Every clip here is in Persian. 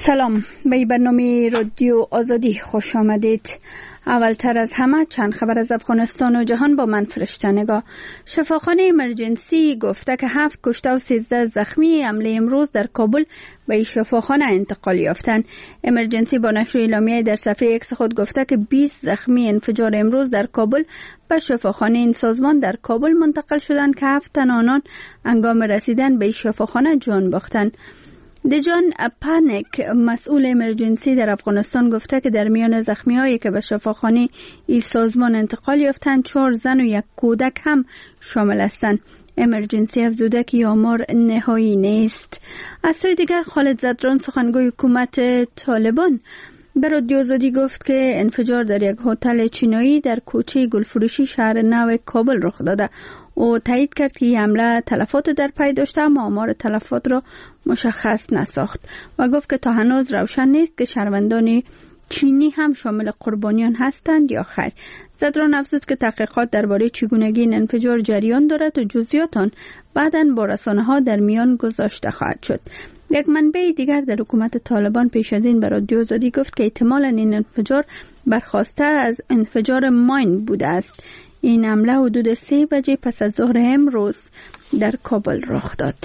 سلام، به برنامه رادیو آزادی خوش آمدید. اولتر از همه چند خبر از افغانستان و جهان با من فرشته نگاه. شفاخانه امرجنسی گفته که 7 کشته و 13 زخمی حمله امروز در کابل به شفاخانه انتقال یافتند. امرجنسی با نشر اعلامیه در صفحه ایکس خود گفته که 20 زخمی انفجار امروز در کابل به شفاخانه این سازمان در کابل منتقل شدند که 7 تن آنان هنگام رسیدن به شفاخانه جان باختند. دیجان پانیک مسئول امرجنسی در افغانستان گفته که در میان زخمی هایی که به شفاخانه این سازمان انتقال یافتند 4 زن و 1 کودک هم شامل هستند. امرجنسی افزوده که آمار نهایی نیست. از سوی دیگر خالد زدران سخنگوی حکومت طالبان به رادیو آزادی گفت که انفجار در یک هتل چینایی در کوچه گلفروشی شهر نو کابل رخ داده. او تایید کرد که این حمله تلفات در پی داشته اما آمار تلفات را مشخص نساخت و گفت که تا هنوز روشن نیست که شهروندان چینی هم شامل قربانیان هستند یا خیر. زدران افزود که تحقیقات درباره چگونگی این انفجار جریان دارد و جزئیات آن بعداً با رسانه‌ها در میان گذاشته خواهد شد. یک منبع دیگر در حکومت طالبان پیش از این به رادیو آزادی گفت که احتمالاً این انفجار برخاسته از انفجار ماین بوده است. این حمله حدود 3 بجه پس از ظهر امروز در کابل رخ داد.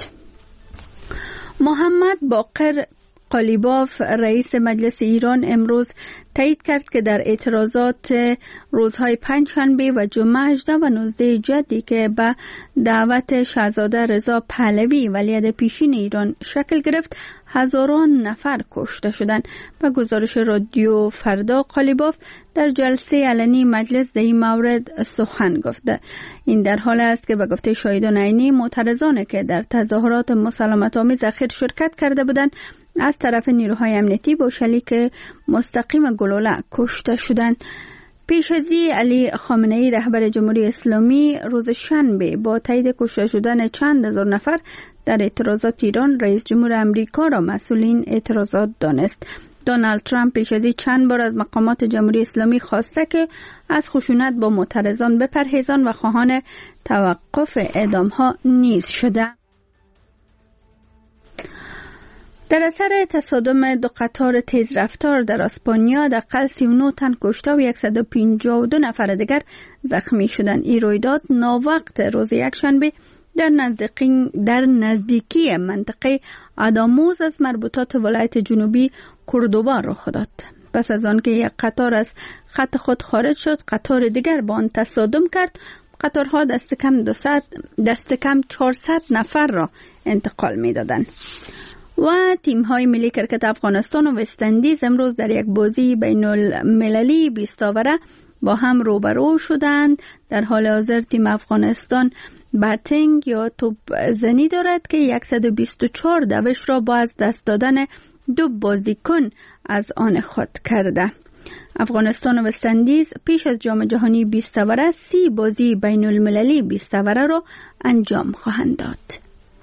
محمد باقر قالیباف رئیس مجلس ایران امروز تایید کرد که در اعتراضات روزهای پنجشنبه و جمعه 18 و 19 جدی که به دعوت شاهزاده رضا پهلوی ولیعهد پیشین ایران شکل گرفت هزاران نفر کشته شدند. به گزارش رادیو فردا قالیباف در جلسه علنی مجلس در این مورد سخن گفته. این در حال است که به گفته شاهدان عینی معترضانی که در تظاهرات مسالمت‌آمیز اخیر شرکت کرده بودند از طرف نیروهای امنیتی با شلیک مستقیم گلوله کشته شدند. پیش از این علی خامنه‌ای رهبر جمهوری اسلامی روز شنبه با تایید کشته شدن چند هزار نفر در اعتراضات ایران رئیس جمهور امریکا را مسئول این اعتراضات دانست. دونالد ترامپ پیش از این چند بار از مقامات جمهوری اسلامی خواسته که از خشونت با معترضان بپرهیزند و خواهان توقف اعدام‌ها نیز شده. در اثر تصادم 2 قطار تیز رفتار در اسپانیا دقیقاً 39 تن کشته و 152 نفر دیگر زخمی شدند. این رویداد ناوقت روز یکشنبه در نزدیکی منطقه آداموز از مربوطات ولایت جنوبی کوردوبا رخ داد. پس از آن که یک قطار از خط خود خارج شد، قطار دیگر با آن تصادم کرد. قطارها دست کم 400 نفر را انتقال می‌دادند. و تیم‌های ملی کرکت افغانستان و وست اندیز امروز در یک بازی بین المللی 20 اوره با هم روبرو شدند. در حال حاضر تیم افغانستان باتینگ یا توپ زنی دارد که 124 دوش را با از دست دادن 2 بازیکن از آن خود کرده. افغانستان و وست اندیز پیش از جام جهانی 20 اوره 30 بازی بین المللی 20 اوره را انجام خواهند داد.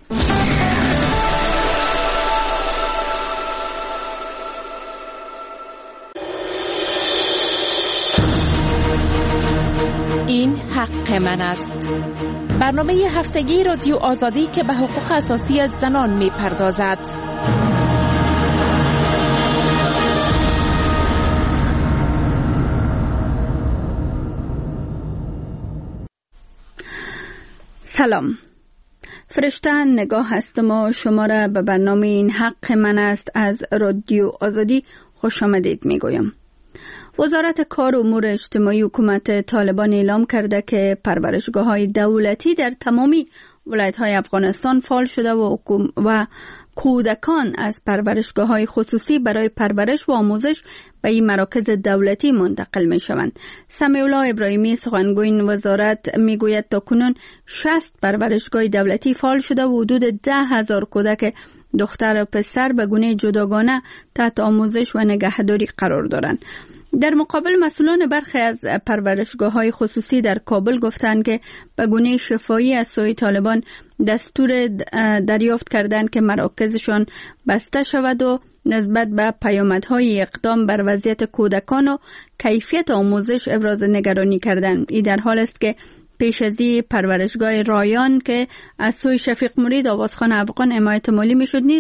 این حق من است. برنامه هفتگی رادیو آزادی که به حقوق اساسی از زنان می پردازد. سلام، فرشته نگاه هستم و شما را به برنامه این حق من است از رادیو آزادی خوش آمدید می گویم. وزارت کار و امور اجتماعی حکومت طالبان اعلام کرده که پرورشگاه‌های دولتی در تمامی ولایت‌های افغانستان فعال شده و کودکان از پرورشگاه‌های خصوصی برای پرورش و آموزش به این مراکز دولتی منتقل می‌شوند. سمیع الله ابراهیمی سخنگوی این وزارت می‌گوید تاکنون 60 پرورشگاه دولتی فعال شده و حدود 10,000 کودک دختر و پسر به گونه جداگانه تحت آموزش و نگهداری قرار دارند. در مقابل مسئولان برخی از پرورشگاه‌های خصوصی در کابل گفتند که به گونه شفاهی از سوی طالبان دستور دریافت کردند که مراکزشان بسته شود و نسبت به پیامدهای اقدام بر وضعیت کودکان و کیفیت آموزش ابراز نگرانی کردند. این در حال است که پیش از این پرورشگاه رایان که از سوی شفیق مرید آوازخان افغان حمایت مالی میشد نیست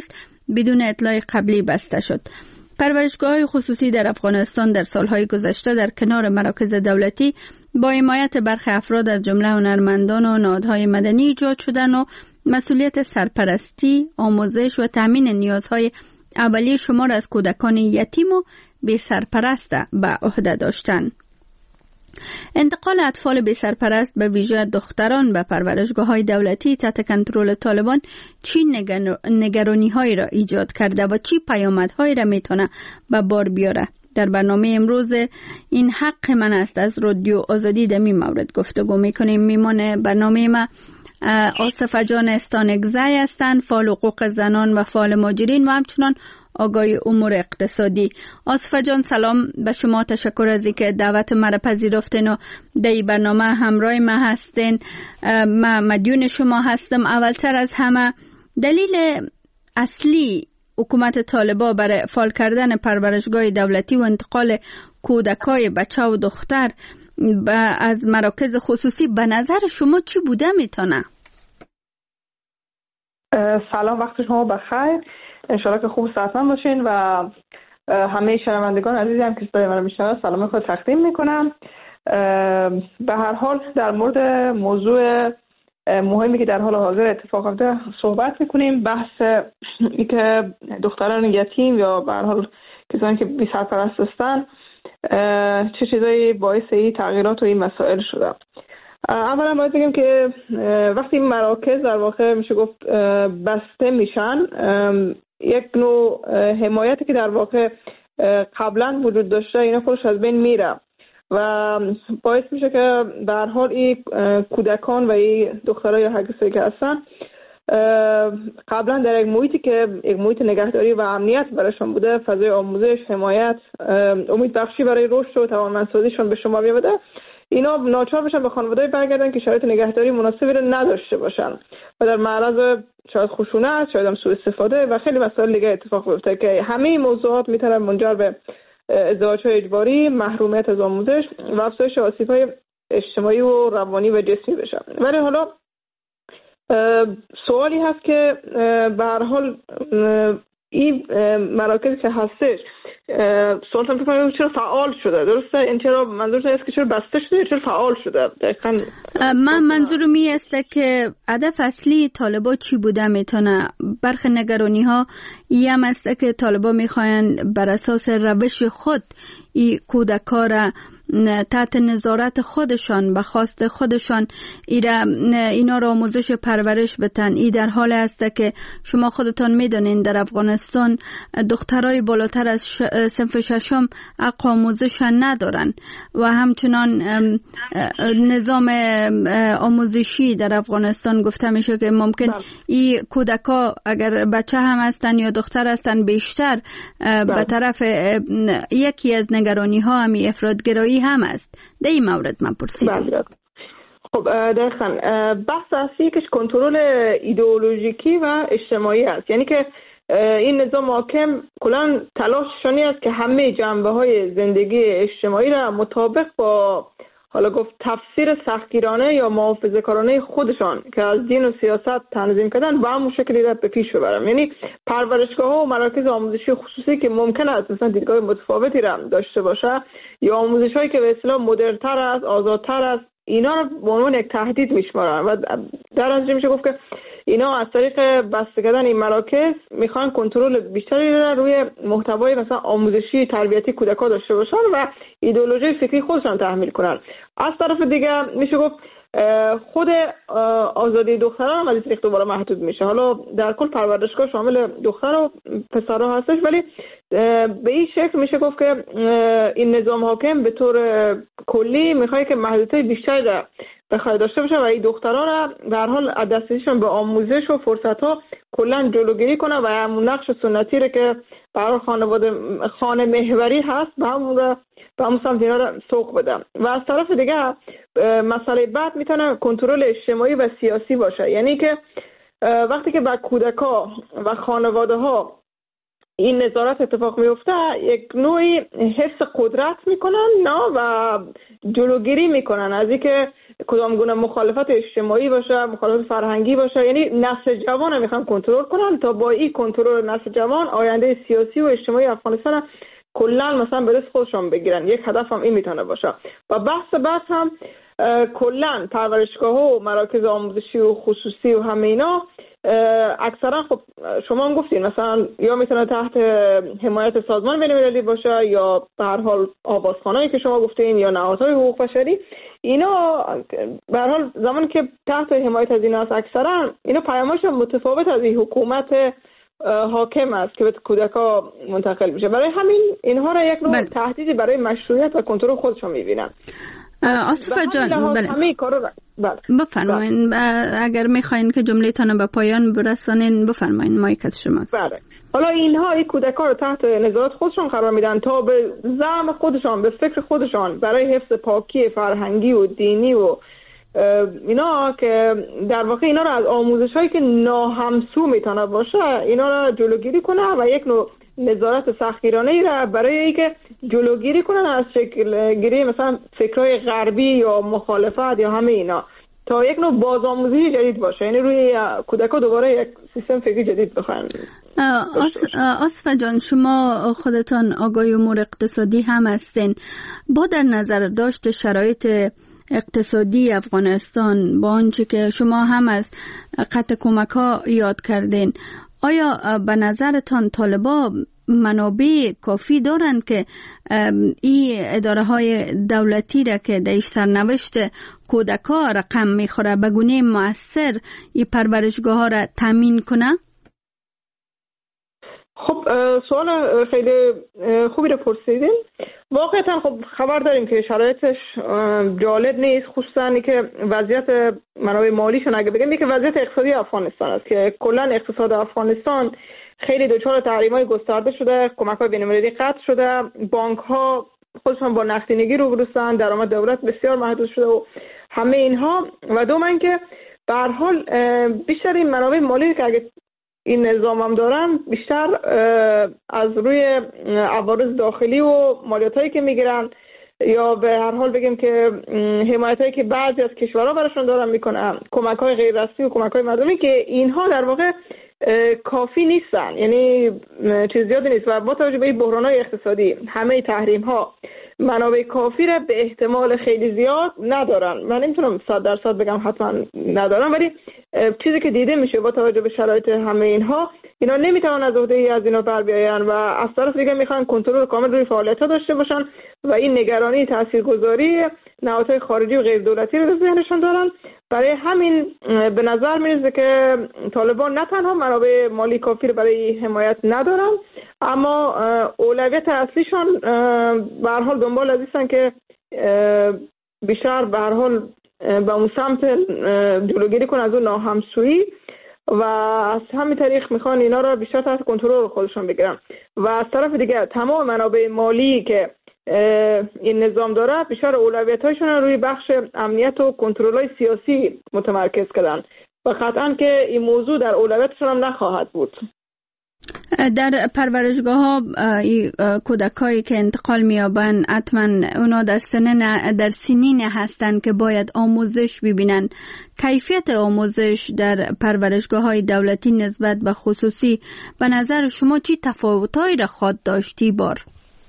بدون اطلاع قبلی بسته شد. پرورشگاه‌های خصوصی در افغانستان در سالهای گذشته در کنار مراکز دولتی با حمایت برخی افراد از جمله هنرمندان و نهادهای مدنی ایجاد شدند و مسئولیت سرپرستی، آموزش و تامین نیازهای اولیه شمار از کودکان یتیم و بی سرپرست به عهده داشتند. انتقال اطفال بی سرپرست به ویژه دختران به پرورشگاه‌های دولتی تحت کنترل طالبان چی نگرانی‌هایی را ایجاد کرده و چی پیامدهایی را میتونه به بار بیاره؟ در برنامه امروز این حق من است از رادیو آزادی در این مورد گفتگو میکنیم. میمان برنامه ما آصفه جان استانگزی هستند، فعال حقوق زنان و فعال مهاجرین و همچنان آگاه امور اقتصادی. آصفه جان سلام به شما، تشکر از اینکه دعوت مرا پذیرفتین و در این برنامه همراه ما هستین. من مدیون شما هستم. اولتر از همه دلیل اصلی حکومت طالبان برای فعال کردن پرورشگاه دولتی و انتقال کودکای بچه و دختر از مراکز خصوصی به نظر شما چی بوده میتونه؟ سلام، وقت شما بخیر. انشاءالله که خوب صحتمند باشین و همه شنوندگان عزیزی هم که صدای من میشنوند سلام خود تقدیم میکنم. به هر حال در مورد موضوع مهمی که در حال حاضر اتفاق افتاده صحبت میکنیم. بحث اینکه دختران یتیم یا به هر حال کسانی که بی سرپرست هستند چه چیزایی باعث این تغییرات و این مسائل شده. اولا باید بگم که وقتی مراکز در واقع میشه گفت بسته میشن، یک نوع حمایتی که در واقع قبلا وجود داشته اینا خودش از بین میره و باعث میشه که به هر حال این کودکان و این دخترای یا هر کسی که هستن قبلا در یک محیطی که یک محیط نگهداری و امنیت برایشان بوده، فضای آموزش، حمایت، امید بخشی برای رشد و توانمندسازیشان به شما بیاوده، اینا ناچار بشن به خانواده‌ای برگردن که شرایط نگهداری مناسبی رو نداشته باشن و در معرض شاید خشونت، شاید هم سوء استفاده و خیلی مسائل دیگه اتفاق بیفته که همه این موضوعات میتونن منجر به ازدواج‌های اجباری، محرومیت از آموزش و افزایش آسیب‌های اجتماعی و روانی و جسمی بشن. ولی حالا سوالی هست که به هر حال این مراکزی که هستش سوالتون بکنم چرا فعال شده؟ درسته؟ این چرا منظورتون است که چرا بسته شده یا چرا فعال شده؟ دقیقاً منظورم این است که هدف اصلی طالبا چی بوده میتونه. برخی نگرانی ها این هم است که طالبا میخواین بر اساس روش خود این کودکا را تحت نظارت خودشان به خواست خودشان اینا را آموزش پرورش بتن. این در حال است که شما خودتان میدونین در افغانستان دخترای بالاتر از صنف ششم حق آموزش ندارن و همچنان نظام آموزشی در افغانستان گفته میشه که ممکن این کودکا اگر بچه هم هستن یا دختر هستن بیشتر به طرف یکی از نگرانی ها همی افراطگرایی هم است. در این مورد من پرسیدم. خب دقیقاً بحث اصلی که کنترل ایدئولوژیکی و اجتماعی است، یعنی که این نظام حاکم کلاً تلاششانی است که همه جنبه‌های زندگی اجتماعی را مطابق با حالا گفت تفسیر سختگیرانه یا محافظه‌کارانه خودشان که از دین و سیاست تنظیم کردن با همون شکلی را به پیش ببرن. یعنی پرورشگاه‌ها و مراکز آموزشی خصوصی که ممکن است مثلا دیدگاه متفاوتی را داشته باشه یا آموزش‌هایی که به اصطلاح مدرن‌تر است، آزادتر است، اینا رو به عنوان یک تهدید میشمارن و در نتیجه میشه گفت که اینا از طریق بسته کردن این مراکز میخوان کنترل بیشتری رو روی محتوای مثلا آموزشی تربیتی کودکان داشته باشن و ایدئولوژی فکری خودشان تحمیل کنن. از طرف دیگه میشه گفت خود آزادی دختران هم از این طریق دوباره محدود میشه. حالا در کل پرورشگاه شامل دختر و پسرها هستش، ولی به این شکل میشه گفت که این نظام حاکم به طور کلی میخواد که محدودیت بیشتری بخواد داشته باشه و این دختران را در حال از دسترسیشون به آموزش و فرصت‌ها کلا جلوگیری کنه و همون نقش سنتی رو که برای خانه محوری هست به همون سمت اینا رو سوق بده. و از طرف دیگه مسئله بعد میتونه کنترل اجتماعی و سیاسی باشه، یعنی که وقتی که با کودک‌ها و خانواده‌ها این نظارت اتفاق میفته یک نوعی حفظ قدرت میکنن نه و جلوگیری میکنن از اینکه کدام گونه مخالفت اجتماعی باشه، مخالفت فرهنگی باشه. یعنی نسل جوان رو میخوان کنترل کنن تا با این کنترل نسل جوان آینده سیاسی و اجتماعی افغانستان کلا مثلا به دست خودشون بگیرن. یک هدف هم این میتونه باشه. و بحث هم کلا پرورشگاه ها و مراکز آموزشی و خصوصی و همه اینا اکثرا خب شما هم گفتین مثلا یا میتونه تحت حمایت سازمان بین‌المللی باشه یا به هر حال آوازخوانایی که شما گفتین یا نهادهای حقوق بشری. اینا به هر حال زمانی که تحت حمایت از اینا است اکثرا اینا پیامش متفاوت از این حکومت حاکم است که به کودکا منتقل میشه. برای همین اینها را یک نوع تهدیدی برای مشروعیت و کنترل خودشون میبینن. آصفه جان بفرمایین اگر میخواین که جمله تانو به پایان برسانین بفرمایین، مایک از شماست. بله. حالا اینها این کودکان رو تحت نظارت خودشون قرار میدن تا به زعم خودشان، به فکر خودشان برای حفظ پاکی فرهنگی و دینی و اینا که در واقع اینا رو از آموزش هایی که ناهمسو میتونه باشه اینا رو جلوگیری کنه و یک نوع نظارت سختگیرانه ای را برای اینکه جلوگیری کنن از شکل گیری مثلا فکرهای غربی یا مخالفت یا همه اینا تا یک نوع بازآموزی جدید باشه. یعنی روی کودکا دوباره یک سیستم فکری جدید بخوان. آصفه جان شما خودتان آگاه امور اقتصادی هم هستین. با در نظر داشت شرایط اقتصادی افغانستان با آنچه که شما هم از قطع کمک ها یاد کردین، آیا به نظرتان طالبا منابع کافی دارند که این اداره های دولتی را که در سرنوشت کودکا رقم میخوره به گونه مؤثر این پرورشگاه ها را تامین کنه؟ خب سوال خیلی خوبی رو پرسیدین. واقعا خب خبر داریم که شرایطش جالب نیست، خصوصا که وضعیت منابع مالیشون اگه بگم که وضعیت اقتصادی افغانستان است که کلا اقتصاد افغانستان خیلی دچار تحریم‌های گسترده شده، کمک‌های بین‌المللی قطع شده، بانک‌ها خودشون با نقدینگی روبروستن، درآمد دولت بسیار محدود شده و همه اینها. و دوم که به هر حال بیشتر این منابع مالی که اگه این نظام هم دارن بیشتر از روی عوارض داخلی و مالیاتایی که میگیرن یا به هر حال بگیم که حمایتایی که بعضی از کشورها براشون دارن میکنن، کمک‌های غیر رسمی و کمک‌های مردمی که اینها در واقع کافی نیستن، یعنی چیز زیادی نیست. و با توجه به این بحران‌های اقتصادی همه تحریم‌ها منابع کافی را به احتمال خیلی زیاد ندارن. من نمیتونم 100% بگم حتما ندارن، ولی چیزی که دیده میشه با توجه به شرایط همه اینها اینا نمیتونن از عهده ای از اینا بر بیاین و از طرف دیگه میخوان کنترل کامل روی فعالیت‌ها داشته باشن و این نگرانی تاثیرگذاری نهادهای خارجی و غیر دولتی رو در ذهنشون دارن. برای همین به نظر میرسه که طالبان نه تنها منابع مالی کافی رو برای حمایت ندارن، اما اولویت اصلیشون به هر حال دنبال از اینن که بیشتر به هر حال به اون سمت جلوگیری کنن از اون ناهمسویی و از همین طریق میخوان اینا رو بیشتر تحت کنترل خودشون بگیرن. و از طرف دیگه تمام منابع مالی که این نظام داره بیشتر اولویت‌هاشون روی بخش امنیت و کنترل‌های سیاسی متمرکز کردن و قطعاً که این موضوع در اولویتشون هم نخواهد بود. در پرورشگاه ها کودکایی که انتقال میابن حتما اونا در سنین هستن که باید آموزش ببینن. کیفیت آموزش در پرورشگاه های دولتی نسبت به خصوصی به نظر شما چی تفاوتایی را خواهد داشتی بار؟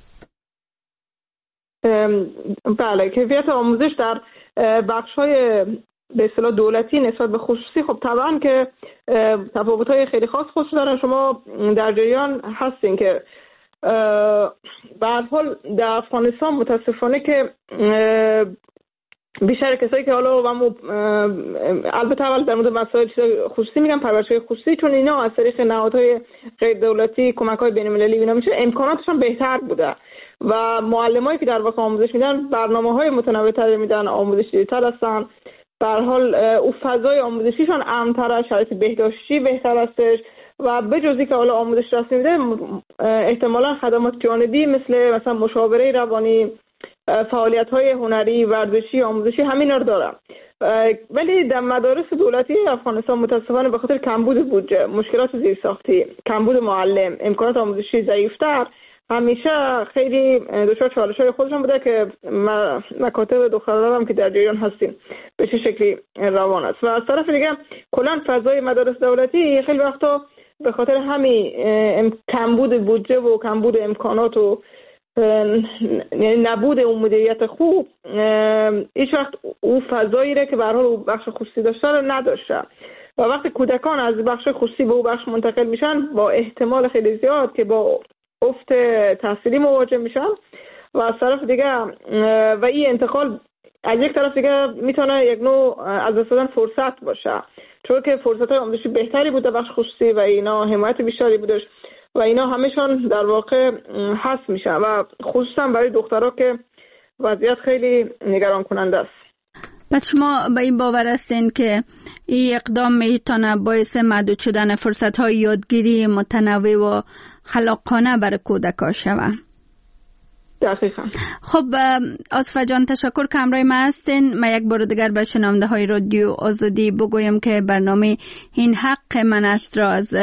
بله، کیفیت آموزش در بخش‌های به اصطلاح دولتی نسبت به خصوصی خب طبعا که تفاوت‌های خیلی خاص خودش دارن. شما در جریان هستین که به هر حال در افغانستان متاسفانه که بیشتر کسایی که حالا البته اول در مورد مسائل خصوصی میگم، پرورش‌های خصوصی، چون اینا از طریق نهادهای غیر دولتی کمک‌های بین‌المللی اینا میشه امکاناتشون بهتر بوده و معلمایی که در واقع آموزش میدن برنامه‌های متنوع‌تری میدن، آموزشی‌تر هستن. به هر حال او فضای آموزشیشون امن‌تره، شرایط بهداشتی بهتر هستش و به جز اینکه حالا آموزش رسمی میده احتمالاً خدمات جانبی مثلا مشاوره روانی، فعالیت‌های هنری، ورزشی، آموزشی همین رو دارن. ولی در مدارس دولتی افغانستان متاسفانه به خاطر کمبود بودجه، مشکلات زیرساختی، کمبود معلم، امکانات آموزشی ضعیفتر، همیشه خیلی دچار چالش‌های خودشون بوده که مکاتب دختران هم که در جریان هستیم به چه شکلی روان است. و از طرف دیگه کلا فضای مدارس دولتی خیلی وقتا به خاطر همین کمبود بودجه و کمبود امکانات و نبود اون مدیریت خوب، هیچ وقت اون فضایی را که به هر حال بخش خصوصی داشته رو نداشته و وقتی کودکان از بخش خصوصی به اون بخش منتقل میشن با احتمال خیلی زیاد که با افت تحصیلی مواجه میشن و از طرف دیگه و این انتقال از یک طرف دیگه میتونه یک نوع از دست دادن فرصت باشه، چون که فرصت‌های آموزشی بهتری بوده بخش خصوصی و اینا حمایت بیشتری بودش و اینا همشون در واقع حذف میشن و خصوصا برای دخترها که وضعیت خیلی نگران کننده است. پس شما به این باور هستین که این اقدام میتونه باعث محدود شدن فرصت‌های یادگیری متنوع و خلاقانه برای کودکان شود؟ دقیقاً. خب آصفه جان تشکر که همراه ما هستین. من یک بار دیگر به شنونده های رادیو آزادی بگویم که برنامه این حق من است را از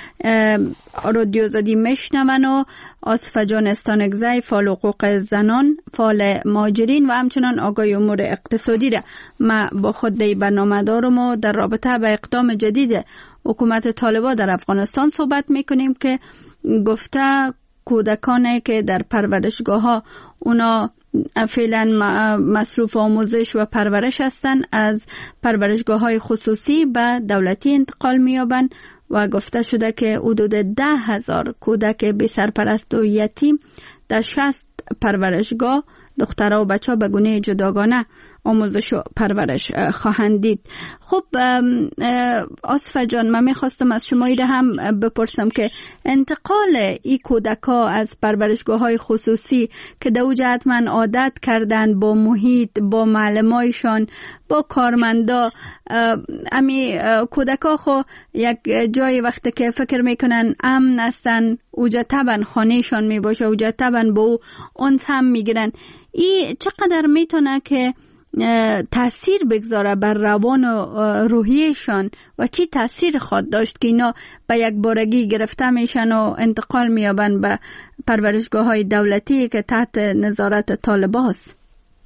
رادیو آزادی میشنون و آصفه جان استانکزی فعال حقوق زنان، فعال مهاجرین و همچنان آگاه امور اقتصادی را ما با خود در برنامه دارم و در رابطه به اقدام جدید حکومت طالبان در افغانستان صحبت میکنیم که گفته کودکانی که در پرورشگاه ها اونا فعلا مصروف آموزش و پرورش هستند از پرورشگاه های خصوصی به دولتی انتقال میابند و گفته شده که حدود 10,000 کودک بی سرپرست و یتیم در 60 پرورشگاه دخترها و بچه ها به گونه جداگانه آموزش و پرورش خواهند دید. خب آصفه جان، من میخواستم از شما ایره هم بپرسم که انتقال این کودک ها از پرورشگاه های خصوصی که در اوج حتما عادت کردن با محیط، با معلمایشان، با کارمندا، امی کودک ها خو یک جای وقتی که فکر میکنن امن هستن اوجا طبعا خانهشان میباشه، اوجا طبعا با او اونس هم میگیرن. این چقدر میتونه که تأثیر بگذاره بر روان و روحیشان و چی تأثیر خواهد داشت که اینا به یک بارگی گرفته میشن و انتقال میابن به پرورشگاه های دولتی که تحت نظارت طالبان است؟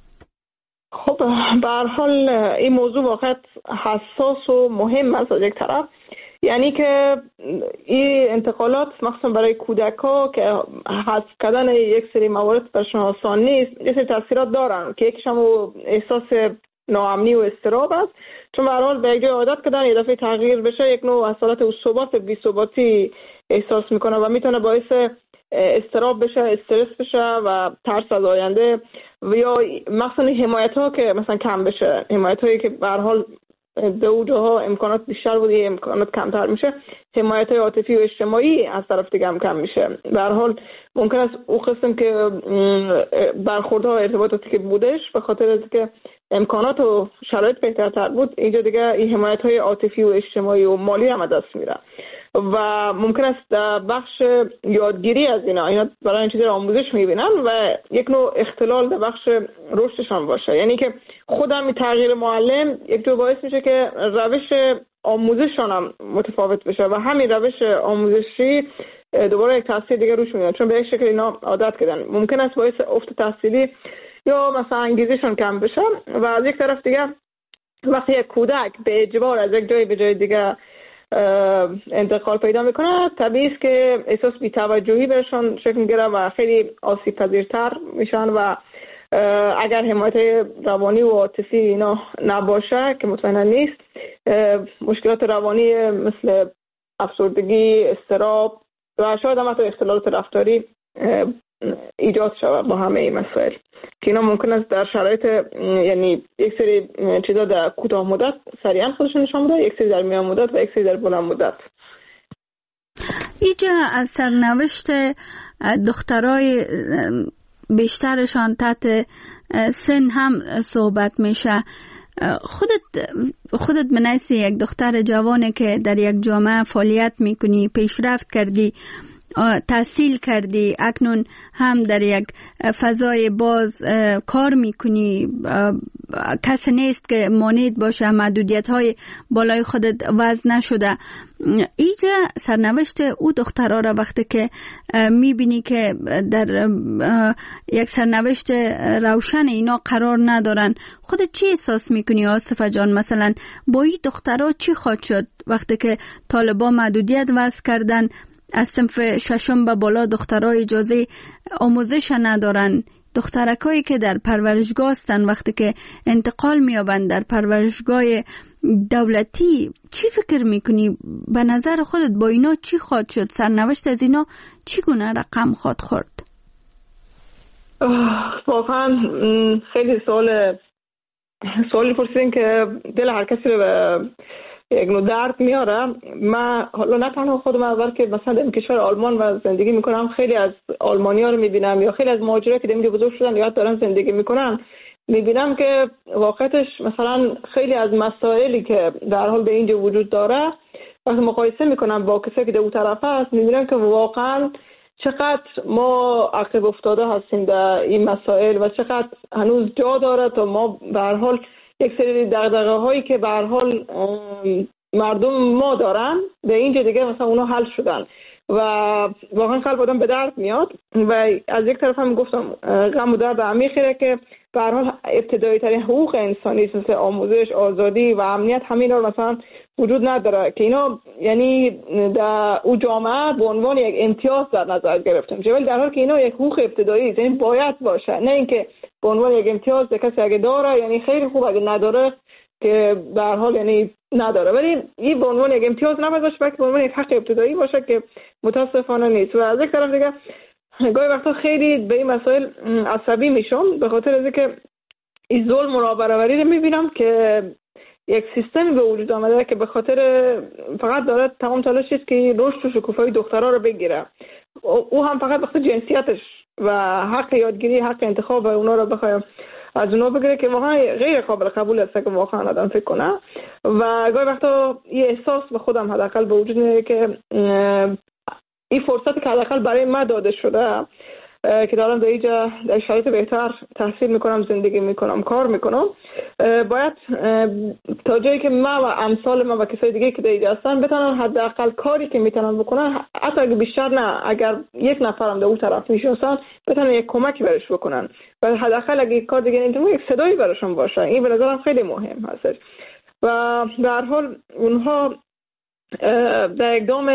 خب به هر حال این موضوع واقعا حساس و مهم است از یک طرف، یعنی که این انتقالات مخصوصا برای کودک‌ها که حذف کردن یک سری موارد برشون آسان نیست، یک سری تاثیرات دارن که یکیش هم احساس ناامنی و اضطراب است، چون به هر حال به یک جای عادت کردن یه دفعه تغییر بشه یک نوع از حالت ثبات بی‌ثباتی احساس میکنه و میتونه باعث اضطراب بشه، استرس بشه و ترس از آینده و یا مثلا حمایت‌ها که مثلا کم بشه، حمایت‌هایی که به هر حال دو جاها امکانات بیشتر بوده امکانات کمتر میشه، حمایت‌های عاطفی و اجتماعی از طرف دیگه هم کم میشه. به هر حال ممکن است او قسم که برخوردها ارتباطاتی که بودش به خاطر اینکه امکانات و شرایط بهترتر بود اینجا دیگه این حمایت‌های عاطفی و اجتماعی و مالی هم دست میره و ممکن است بخش یادگیری از اینا برای این چیزا آموزش میبینن و یک نوع اختلال در بخش رشدشان باشه، یعنی که خودم این تغییر معلم یک جور باعث میشه که روش آموزششان هم متفاوت بشه و همین روش آموزشی دوباره یک تاثیر دیگه روش میاد، چون به یک شکل اینا عادت کردن ممکن است باعث افت تحصیلی یا مثلا انگیزششان کم بشه و از یک طرف دیگه وقتی یک کودک به اجبار از یک جای به جای دیگه انتقال پیدا میکنه طبیعی است که احساس بی‌توجهی بهشون شکل میگیره و خیلی آسیب پذیرتر میشن و اگر حمایت روانی و عاطفی اینا نباشه که مطمئنا نیست، مشکلات روانی مثل افسردگی، اضطراب و شاید هم حتی اختلالات رفتاری ایجاد شود با همه این مسائل که اینا ممکن است در شرایط یعنی یک سری چیزا در کوتاه مدت سریعا خودشون نشون بده، یک سری در میان مدت و یک سری در بلند مدت. اینجا از سرنوشت دخترای بیشترشان تحت سن هم صحبت میشه. خودت بنویسی یک دختر جوانه که در یک جامعه فعالیت میکنی، پیشرفت کردی تحصیل کردی، اکنون هم در یک فضای باز کار میکنی، کس نیست که مانعت باشه، محدودیت های بالای خودت وضع نشده. ایجا سرنوشت او دخترها را وقتی که میبینی که در یک سرنوشت روشن اینا قرار ندارن، خودت چی احساس میکنی آصفه جان؟ مثلا با این دخترها چی خواهد شد وقتی که طالبان محدودیت وضع کردن، از صنف ششم به بالا دخترها اجازه آموزش ندارن، دخترکایی که در پرورشگاه هستن وقتی که انتقال میابند در پرورشگاه دولتی، چی فکر میکنی؟ به نظر خودت با اینا چی خواهد شد؟ سرنوشت از اینا چگونه رقم خواهد خورد؟ واقعا خیلی سوالی پرسیدین که دل هر کسی رو به یک نوع درد میاره. من حالا نه تنها خودم، بلکه مثلا در کشور آلمان و زندگی میکنم، خیلی از آلمانی ها رو میبینم یا خیلی از مهاجرایی که در بزرگ شدن یا دارن زندگی میکنن، میبینم که واقعیتش مثلا خیلی از مسائلی که در حال به اینجا وجود داره وقتی مقایسه میکنم با کسی که در اون طرف هست، میبینم که واقعا چقدر ما عقب افتاده هستیم در این مسائل و چقدر هنوز جا داره تا ما به هر حال یک سری دغدغه هایی که به هر حال مردم ما دارن به اینجا دیگه مثلا اونا حل شدن و واقعا قلب آدم به درد میاد. و از یک طرف هم گفتم غم و درد عمیقه که به هر حال ابتدایی ترین حقوق انسانی مثل آموزش، آزادی و امنیت همین رو مثلا وجود نداره که اینا یعنی در او جامعه به عنوان یک امتیاز در نظر گرفته میشه، ولی در حالی که اینا یک حقوق ابتدایی یعنی باید باشه، نه اینکه به عنوان یک امتیاز کسی اگه داره یعنی خیلی خوب، اگه نداره که به هر حال یعنی نداره، ولی این به عنوان یک امتیاز نباید باشه، بلکه به عنوان یک حق ابتدایی باشه که متاسفانه نیست. و از یک طرف دیگه گاهی وقتا خیلی به این مسائل عصبی میشم به خاطر از اینکه این ظلم و نابرابری رو میبینم که یک سیستمی به وجود آمده که به خاطر فقط داره تمام تلاشش است که رشد و شکوفایی دخترها رو بگیره، او هم فقط وقت جنسیتش و حق یادگیری، حق انتخاب اونا رو بخواد از اونا بگیره که واقعا غیر قابل قبول است که واقعا آدم فکر کنه. و گاهی وقتا این احساس به خودم حداقل به وجود میاد که این فرصتی که حداقل برای من داده شده که دارم در اینجا در شرایط بهتر تحصیل میکنم، زندگی میکنم، کار میکنم، باید تا جایی که من و امثال من و کسای دیگه که در اینجا هستن بتونن حداقل کاری که میتونن بکنن، حتی اگه بیشتر نه، اگر یک نفرم در اون طرف میشناسن بتونن یک کمکی برش بکنن و حداقل اگه کار دیگه نمیتونن یک صدایی براشون باشه. این به نظرم خیلی مهم هست. و به هر حال اونها در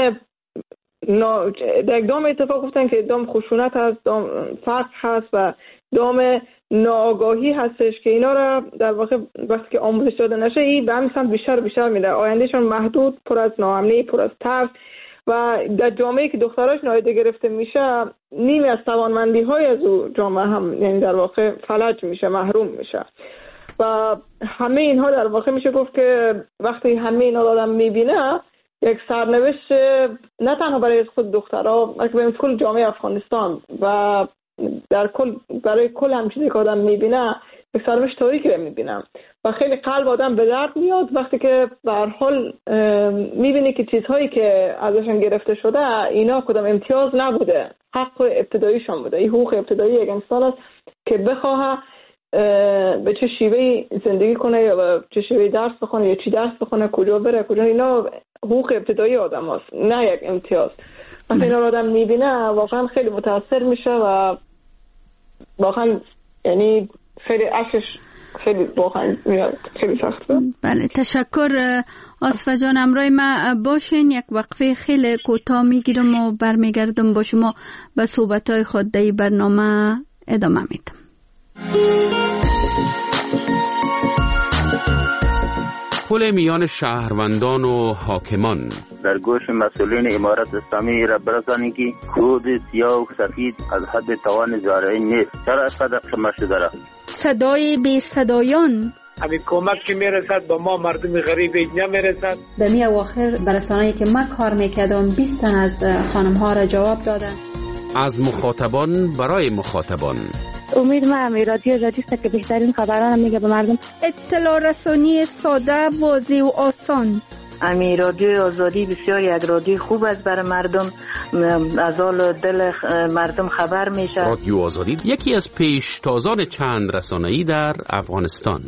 اقدام اتفاق گفتن که اقدام خشونت هست، اقدام فقر هست و اقدام ناآگاهی هستش که اینا را در واقع وقتی که آموزش داده نشه این به همین سمت بیشتر میره، آیندهشون محدود، پر از ناامنی، پر از ترس و در جامعه‌ای که دختراش نادیده گرفته میشه نیمی از توانمندی های از او جامعه هم یعنی در واقع فلج میشه، محروم میشه. و همه اینها در واقع میشه گفت که وقتی همه اینا آدم میبینه یک سرنوشت نه تنها برای خود دخترها بلکه برای کل جامعه افغانستان و در کل برای کل همه چیزی که آدم میبینه یک سرنوشت تاریکی رو میبینم و خیلی قلب آدم به درد میاد وقتی که به هر حال میبینی که چیزهایی که ازشون گرفته شده اینا کدام امتیاز نبوده، حق ابتداییشون بوده. این حقوق ابتدایی یک انسان است که بخواه به چه شیوهی زندگی کنه یا به چه شیوهی درس بخونه یا چی درس بخونه، کجا بره کجا، اینا حقوق ابتدایی آدم هست نه یک امتیاز. وقتی اینا رو آدم میبینه واقعا خیلی متاثر میشه و واقعا یعنی خیلی عکسش خیلی واقعا خیلی سخت بود. بله تشکر آصفه جان، همراه ما باشین، یک وقفه خیلی کوتاه میگیرم و برمیگردم با شما به صحبت‌های خود در برنامه ادامه میدم. پل میان شهروندان و حاکمان در گوش مسئولین امارت اسلامی را برسانید که کود سیاه و سفید از حد توان زارعین نیست. چرا اینقدر شما شده؟ صدای بی صدایان همین کمک که میرسد با ما مردم غریب نمیرسد. در می اواخر برسانه‌ای که من کار میکردم 20 تن از خانم ها را جواب دادن. از مخاطبان برای مخاطبان. امید ما رادیو جدیست که بهترین خبران میگه به مردم. اطلاع رسانی ساده، واضح و آسان. امی رادیو آزادی بسیار یک رادیو خوب است برای مردم، از حال دل مردم خبر میشه. رادیو آزادی یکی از پیشتازان چند رسانه‌ای در افغانستان.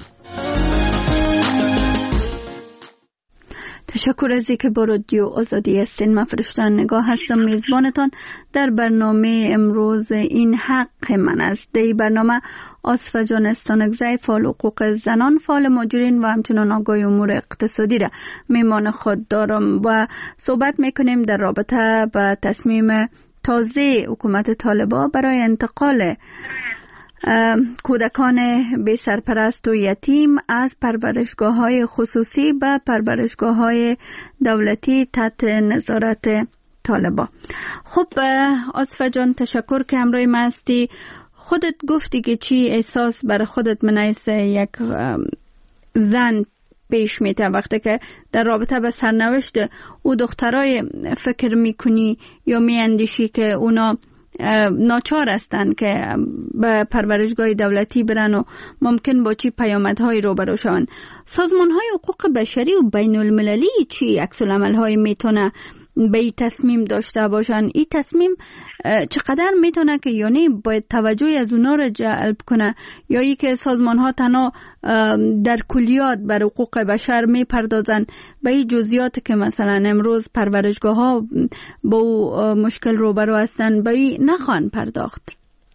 تشکر از اینکه با رادیو آزادی هستین. من فرشته نگاه هستم، میزبانتان در برنامه امروز این حق من است. در این برنامه آصفه جان استانکزی، فعال حقوق زنان، فعال مهاجرین و همچنان آگاه امور اقتصادی را میمان خود دارم و صحبت میکنیم در رابطه با تصمیم تازه حکومت طالبان برای انتقال کودکان بی سرپرست و یتیم از پرورشگاه‌های خصوصی به پرورشگاه‌های دولتی تحت نظارت طالبان. خب آصفه جان، تشکر که همراه ما هستی. خودت گفتی که چی احساس برای خودت منعیس یک زن پیش میته وقتی که در رابطه به سرنوشت او دخترای فکر میکنی یا میاندیشی که اونا ناچار هستند که به پرورشگاه دولتی برن و ممکن با چی پیامدهای روبرو شوند. سازمان‌های حقوق بشری و بین المللی چی عکس العمل‌های میتونه به این تصمیم داشته باشن؟ این تصمیم چقدر میتونه که یعنی باید توجه از اونا را جلب کنه، یا ای که سازمان‌ها تنها در کلیات بر حقوق بشر میپردازن به این جزئیات که مثلا امروز پرورشگاه‌ها با مشکل روبرو هستن به این نخوان پرداخت؟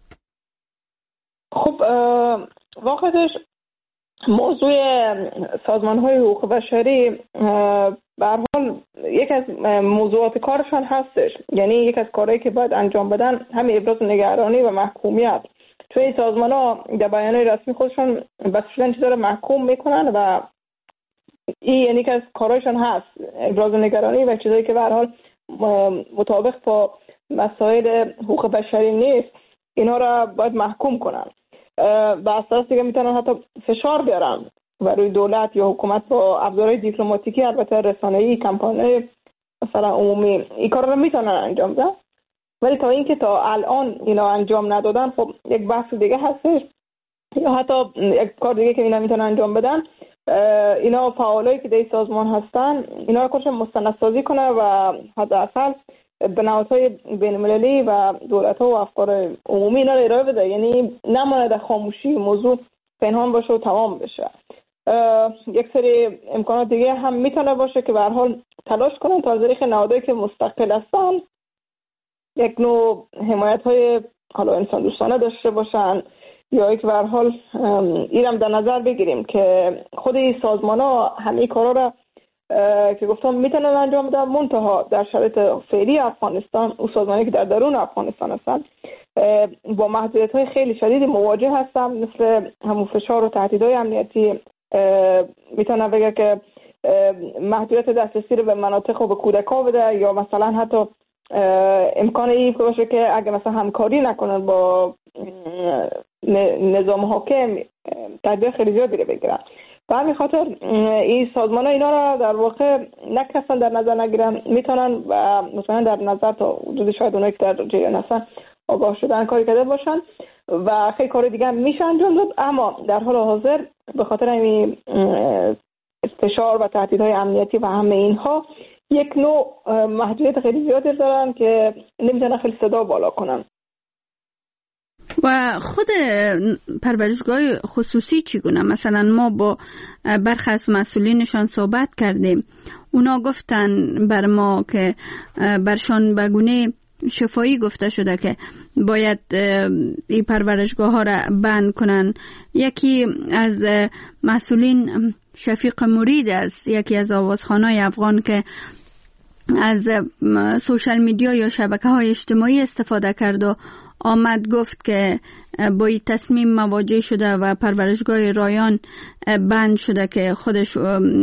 خب واقعاً موضوع سازمان‌های حقوق بشری به هر حال یک از موضوعات کارشان هستش. یعنی یک از کارهایی که باید انجام بدن همین ابراز نگرانی و محکومیت. چون این سازمان‌ها در بیانیه رسمی خودشون بس شدن چیزا رو محکوم میکنن و این یعنی که از کارهایشان هست ابراز نگرانی و چیزایی که به هر حال مطابق با مسائل حقوق بشری نیست، اینا را باید محکوم کنن. به اساس دیگه میتونن حتی فشار بیارن و روی دولت یا حکومت با ابزارهای دیپلماتیکی، البته رسانه‌ای، کمپان‌های مثلا عمومی، این کار رو میتونن انجام بدن. ولی تا اینکه تا الان اینا انجام ندادن، خب یک بحث دیگه هستش. یا حتی یک کار دیگه که اینا میتونن انجام بدن، اینا فعالایی که در سازمان هستن اینا رو خودشون مستندسازی کنه و حداقل به نهادهای بین‌المللی و دولت‌ها و افکار عمومی اینا رو ارائه بده. یعنی نمونه در خاموشی موضوع پنهان باشه و تمام بشه. یک سری امکانات دیگه هم میتونه باشه که به هر حال تلاش کنن تا از طریق نهادهایی که مستقل هستن یک نوع حمایت‌های حالا انسان دوستانه داشته باشن، یا یک به هر حال اینم در نظر بگیریم که خود این سازمان‌ها همه کارا رو که گفتم میتونن انجام بدن، منتها در شرایط فعلی افغانستان او سازمانی که در درون افغانستان هستن با محدودیت‌های خیلی شدیدی مواجه هستن، مثل همون فشار و تهدیدهای امنیتی. میتونن بگه که محدودیت دسترسی رو به مناطق و به کودکان بده، یا مثلا حتی امکان این باشه که اگه مثلا همکاری نکنن با نظام حاکم تهدید خیلی زیادی رو بگیرن. به همین خاطر این سازمان ها اینا را در واقع نکسن در نظر نگیرن، میتونن و مثلا در نظر تا حدود شاید اونایی که در جریان هستن آگاه شدن کاری کرده باشن و خیلی کار دیگه هم میشه انجام داد. اما در حال حاضر به خاطر این فشار و تهدیدهای امنیتی و همه اینها یک نوع محدودیت خیلی زیادی دارن که نمیتونن خیلی صدا بالا کنن. و خود پرورشگاه خصوصی چگونه؟ مثلا ما با برخی از مسئولینشان صحبت کردیم، اونا گفتن بر ما که برشان به گونه شفایی گفته شده که باید این پرورشگاه ها را بند کنن. یکی از مسئولین شفیق مرید است، یکی از آوازخوان‌های افغان که از سوشال میدیا یا شبکه‌های اجتماعی استفاده کرد و آمد گفت که با این تصمیم مواجه شده و پرورشگاه رایان بند شده که خودش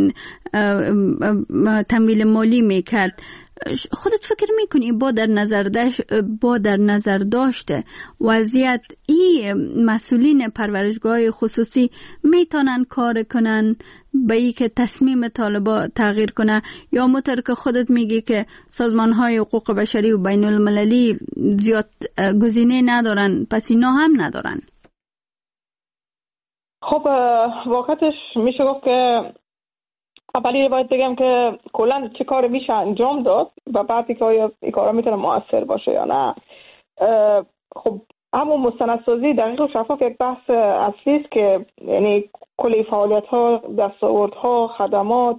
تمویل مالی میکرد. خودت فکر میکنی با در نظر داشته وضعیت این مسئولین پرورشگاه خصوصی میتونن کار کنن به ای که تصمیم طالبا تغییر کنه، یا مطور که خودت میگی که سازمانهای حقوق بشری و بین المللی زیاد گزینه ندارن، پس اینا هم ندارن؟ خب واقعتش میشه گفت که اولی باید بگم که کلا چه کار میشه انجام داد و بعدی که آیا این کارا میتونه موثر باشه یا نه. خب همون مستندسازی دقیق و شفاف یک بحث اصلی است که یعنی کل فعالیت‌ها، دستاوردها، خدمات،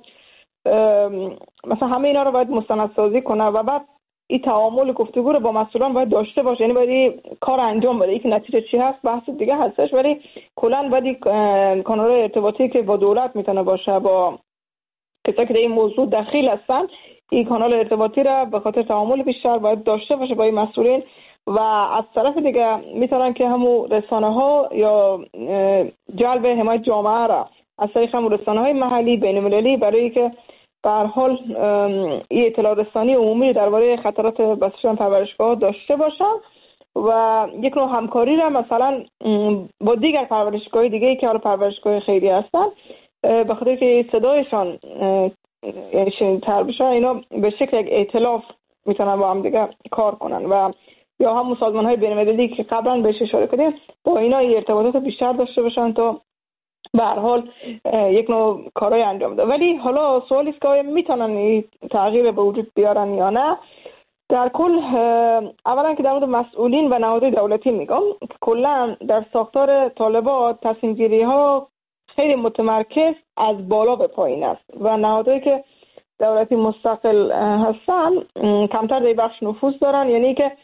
مثلا همه اینا رو باید مستندسازی کنه و بعد این تعامل گفتگو رو با مسئولان باید داشته باشه. یعنی باید کار انجام بده. اینکه نتیجه چی هست بحث دیگه هستش، ولی کلا باید کانال‌های ارتباطی که با دولت میتونه باشه، با کسایی که در این موضوع دخیل هستن، این کانال ارتباطی را به خاطر تعامل بیشتر باید داشته باشه با این مسئولین. و از طرف دیگه میتونن که همون رسانه‌ها یا جلب حمایت جامعه را از طریق همون رسانه‌های محلی بین‌المللی برای که به هر حال این اطلاع رسانی عمومی درباره خطرات بسته شدن پرورشگاه داشته باشن و یک نوع همکاری را مثلا با دیگر پرورشگاه دیگه‌ای که حالا پرورشگاه خیری هستن، به خاطر که صدایشان یعنی شنیدتر بشه، اینا به شکل یک ائتلاف میتونن با هم دیگه کار کنن و یا همون سازمان‌های بین‌المللی که قبلا بهش اشاره کردیم با اینا ارتباطات بیشتر داشته باشن تا به هر حال یک نوع کارهای انجام بده. ولی حالا سوالی است که آیا میتونن این تغییر به وجود بیارن یا نه. در کل اولا که در مورد مسئولین و نهادهای دولتی میگم که کلا در ساختار طالبان تصمیم گیری ها خیلی متمرکز از بالا به پایین است و نهادهایی که دولتی مستقل هستن کمتر در بخش نفوذ دارن. یعنی که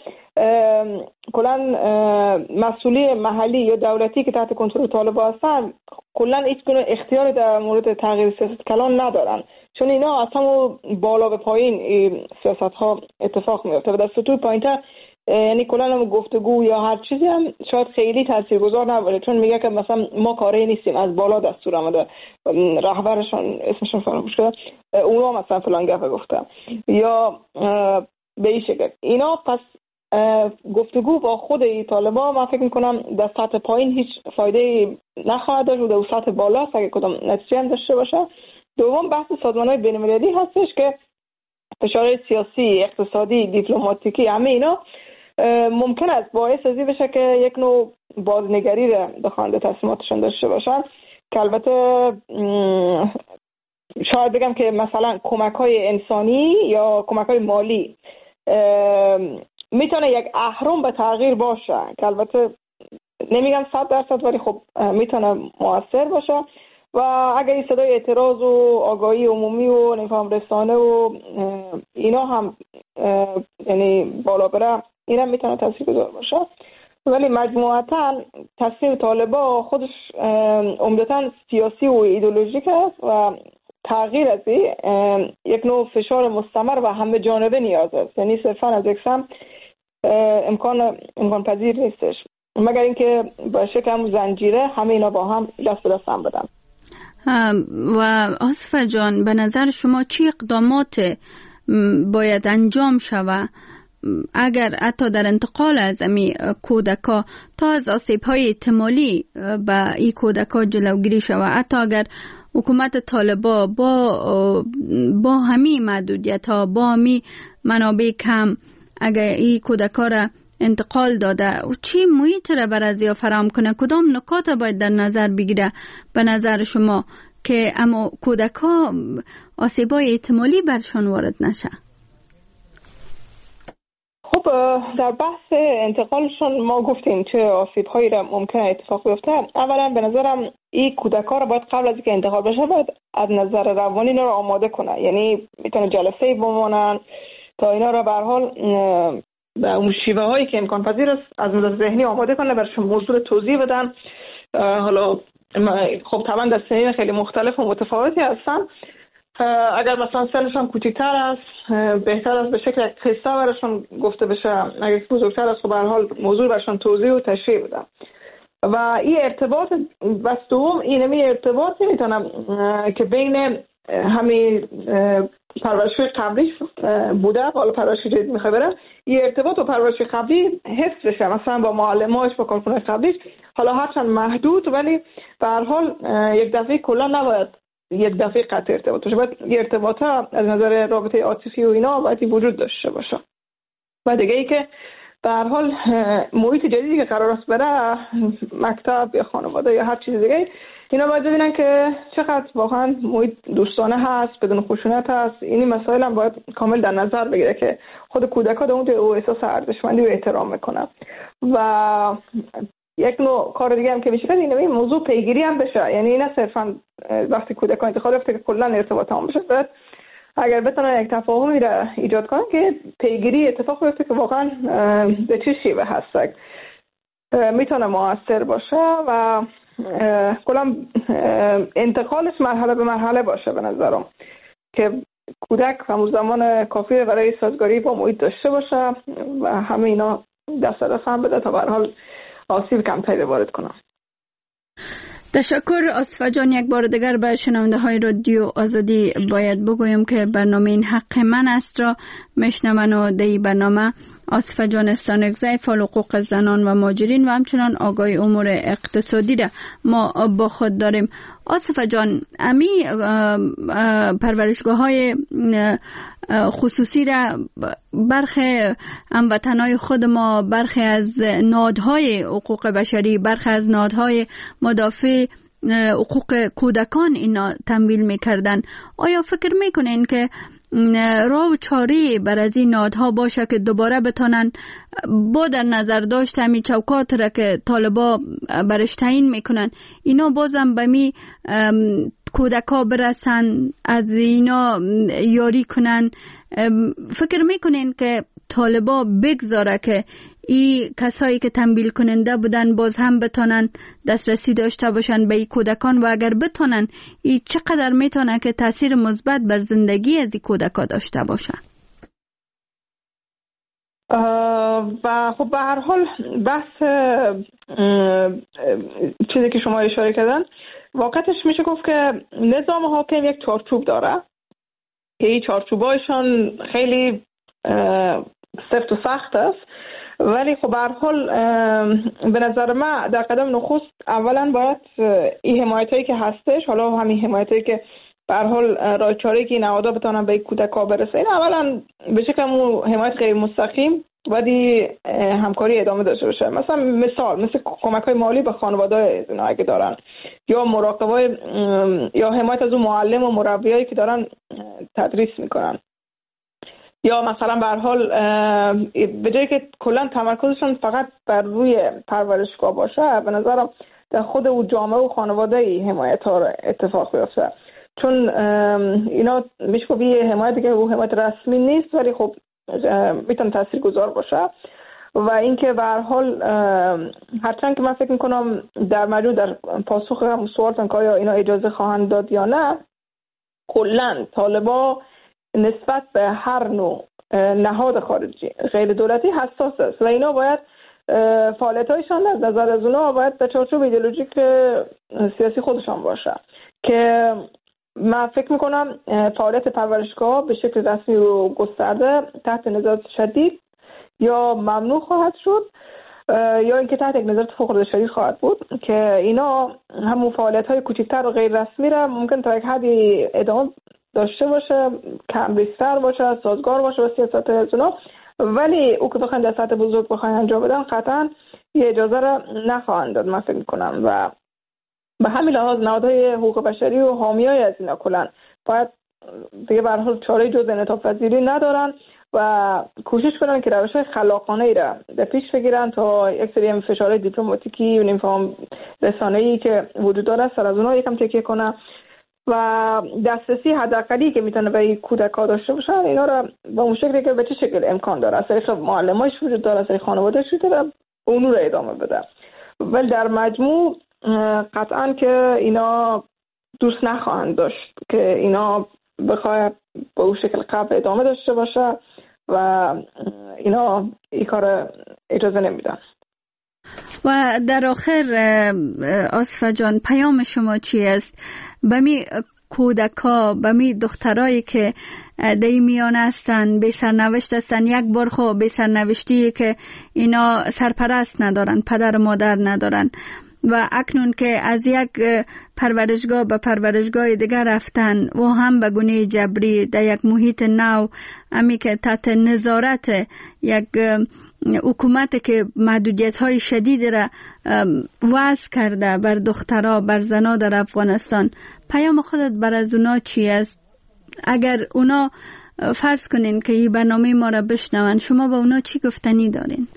کلا مسئولی محلی یا دولتی که تحت کنترل طالبان هستن کلا هیچ گونه اختیار در مورد تغییر سیاست کلان ندارن، چون اینا از همون بالا به پایین سیاست ها اتفاق میفته و در سطوح پایین‌تر یعنی کلا هم گفتگو یا هر چیزی هم شاید خیلی تاثیرگذار نباشه، چون میگه که مثلا ما کاری نیستیم، از بالا دستور آمده، رهبرشون اسمشون فراموش شده، اونا مثلا فلان گفته گفتن یا به این شکل. اینا پس گفتگو با خود طالبان من فکر میکنم در سطح پایین هیچ فایده نخواهد داشت و در سطح بالا اگه کدام نتیجه هم داشته باشه. دوم بحث سازمان‌های بین‌المللی هستش که فشارهای سیاسی، اقتصادی، دیپلماتیکی همه اینا ممکن است باعث ازی بشه که یک نوع بازنگری را بخوان به تصمیماتشون داشته باشن که البته شاید بگم که مثلا کمک‌های انسانی یا کمک‌های مالی میتونه یک اهرم به تغییر باشه که البته نمیگم 100% ولی خب میتونه مؤثر باشه و اگر این صدای اعتراض و آگاهی عمومی و نفهم رسانه و اینا هم یعنی بالا بره این هم میتونه تاثیرگذار باشه. ولی مجموعاً تصمیم طالبان خودش عمدتاً سیاسی و ایدئولوژیک است و تغییر از یک نوع فشار مستمر و همه جانبه نیاز است، یعنی صرفاً از یک سمت امکان پذیر نیستش مگر اینکه با شکل هم زنجیره همه اینا با هم دست به دست هم بدن. و آصفه جان به نظر شما چی اقدامات باید انجام شود اگر حتی در انتقال از امی کودکا تا از آسیب‌های احتمالی به این کودکا جلوگیری شود، حتی اگر حکومت طالبان با همین محدودیت ها، با همین منابع کم، اگر این کودکا را انتقال داده و چی محیط را بر ازیا فراهم کنه، کدام نکات باید در نظر بگیره به نظر شما که اما کودکا آسیب‌های احتمالی برشان وارد نشه؟ خب در بحث انتقالشون ما گفتیم چه آسیب‌هایی را ممکنه اتفاق بیفته. اولا به نظرم این کودکا را باید قبل از اینکه انتقال بشه باید از نظر روانی اینا را آماده کنه، یعنی میتونه جلسه‌ای بمونن تا اینا را به هر حال به اون شیوه هایی که امکان پذیر است از نظر ذهنی آماده کنه، براشون موضوع توضیح بدن. حالا خب طبعا در سنین خیلی مختلف و متفاوتی هستن، اگر مثلا سنشون کوچکتر است بهتر است به شکل قصه براشون گفته بشه، اگر بزرگتر است خب به هر حال موضوع براشون توضیح و تشریح بدن. و این ارتباط بس دوم اینمی ارتباطی میتونم که بین همین پرورش قبلی بوده حالا پرورش جدید میخواه برن، این ارتباط و پرورش قبلی حفظ بشه، مثلا با معلماش با کارکنان قبلیش حالا هرچند محدود ولی به هر حال یک دفعه کلا نباید یک دفعه قطع ارتباط باشه، باید این ارتباط ها از نظر رابطه عاطفی و اینا باید وجود داشته باشه. و دیگه ای که به هر حال محیط جدیدی که قرار است بره، مکتب یا خانواده یا هر چیز دیگه، اینا باید ببینن که چقدر واقعا محیط دوستانه هست، بدون خشونت هست. این مسائل هم باید کامل در نظر بگیره که خود کودک‌ها در اون احساس ارزشمندی و احترام میکنن. و یک نوع کار دیگه هم که میشه کرد، این موضوع پیگیری هم بشه. یعنی نه صرفا وقتی کودکان انتخاب رفته که کلا ارتباط هم بشه، باید اگر بتونن یک تفاهمی را ایجاد کنن که پیگیری اتفاق بیفته که واقعا به چه شیوه هست میتونه موثر باشه و کلا انتقالش مرحله به مرحله باشه. به نظرم که کودک همون زمان کافی برای سازگاری با محیط داشته باشه و همه اینا دست هم بده تا به هر حال آسیب کمتری وارد کنه. تشکر آصفه جان. یک بار دیگر به شنونده های رادیو آزادی باید بگویم که برنامه این حق من است را میشنون و در برنامه آصفه جان استانکزی، فعال حقوق زنان و مهاجرین و همچنان آگاهی امور اقتصادی را ما با خود داریم. آصفه جان، امی پرورشگاه های خصوصی را برخی هموطنای خود ما، برخی از نهادهای حقوق بشری، برخی از نهادهای مدافع حقوق کودکان اینا تمویل میکردن. آیا فکر میکنین که راه و چاره بر از این نهادها باشه که دوباره بتونن با در نظر داشت همین چوکات را که طالبا برش تعیین میکنن، اینا بازم به می کودکا برسن، از اینا یاری کنن؟ فکر میکنین که طالبا بگذاره که این کسایی که تنبیل کننده بودن باز هم بتونن دسترسی داشته باشن به این کودکان و اگر بتونن این چقدر میتونه که تاثیر مثبت بر زندگی از این کودکا داشته باشه؟ و خب به هر حال بحث چیزی که شما اشاره کردن، واقعتش میشه گفت که نظام حاکم یک چارچوب داره که این چارچوبایشان خیلی سفت و سخت است، ولی خب به هر حال به نظر من در قدم نخست اولا باید این حمایتایی که هستش، حالا همین حمایتایی که به هر حال راه چاره‌ای که نهادها بتونن به کودک‌ها برسه، این اولا به شکل حمایت غیر مستقیم باید همکاری ادامه داشته باشه. مثل کمک‌های مالی به خانواده‌های اینا اگه دارن، یا مراقبه یا حمایت از اون معلم و مربیایی که دارن تدریس میکنن، یا مثلا به هر حال به جایی که کلا تمرکزشون فقط بر روی پرورشگاه باشه، به نظرم در خود او جامعه و خانواده حمایت ها اتفاق بیفته. چون اینا میشه که یه حمایتی که او حمایت رسمی نیست ولی خب میتونه تاثیرگذار باشه. و اینکه به هر حال هرچند که من فکر میکنم در مجموع در پاسخ هم سوالتون که آیا اینا اجازه خواهند داد یا نه، کلا طالبا نسبت به هر نوع نهاد خارجی غیر دولتی حساس است و اینا باید فعالیت‌هایشان از نظر از اونا باید به چارچوب ایدئولوژیک سیاسی خودشان باشه. که من فکر میکنم فعالیت پرورشگاه به شکل رسمی و گسترده تحت نظارت شدید یا ممنوع خواهد شد یا اینکه تحت یک نظارت فوق‌العاده شدید خواهد بود، که اینا همون فعالیت‌های کوچکتر و غیر رسمی را ممکن تا یک حدی ادامه داشته باشه، کم ریسک‌تر باشه، سازگار باشه با سیاست از اونا، ولی او که بخواین در سطح بزرگ بخواین انجام بدن قطعا یه اجازه را نخواهند داد. من فکر می‌کنم و به همین لحاظ نهادهای حقوق بشری و حامیای از اینا کلا باید دیگه به هر حال چاره جز انعطاف پذیری ندارن و کوشش کنن که روش‌های خلاقانه‌ای را در پیش بگیرن تا یک سری فشارهای دیپلماتیکی و نمی‌فهم رسانه‌ای که وجود داره سر از اونها یکم تکیه کنن و دسترسی حداقلی که میتونه به کودک‌ها داشته باشن اینا را با اون شکلی که به چه شکل امکان داره، از طریق معلم‌هاش وجود داره، از طریق خانواده‌اش وجود داره، اون رو ادامه بده. ولی در مجموع قطعاً که اینا دوست نخواهند داشت که اینا بخواد به اون شکل قبل ادامه داشته باشه و اینا این کار اجازه نمیدن. و در آخر آصفه جان، پیام شما چی است به می کودکا، به می دخترایی که در میان هستن، بی سرنوشت هستن؟ یک بار خو بی سرنوشتی که اینا سرپرست ندارن، پدر و مادر ندارن و اکنون که از یک پرورشگاه به پرورشگاه دیگر رفتن و هم به گونه جبری در یک محیط نو، امی که تحت نظارت یک حکومت که محدودیت‌های شدید را وضع کرده بر دخترها بر زنها در افغانستان، پیام خودت بر از اونا چی است؟ اگر اونا فرض کنین که این برنامه ما را بشنون، شما با اونا چی گفتنی دارین؟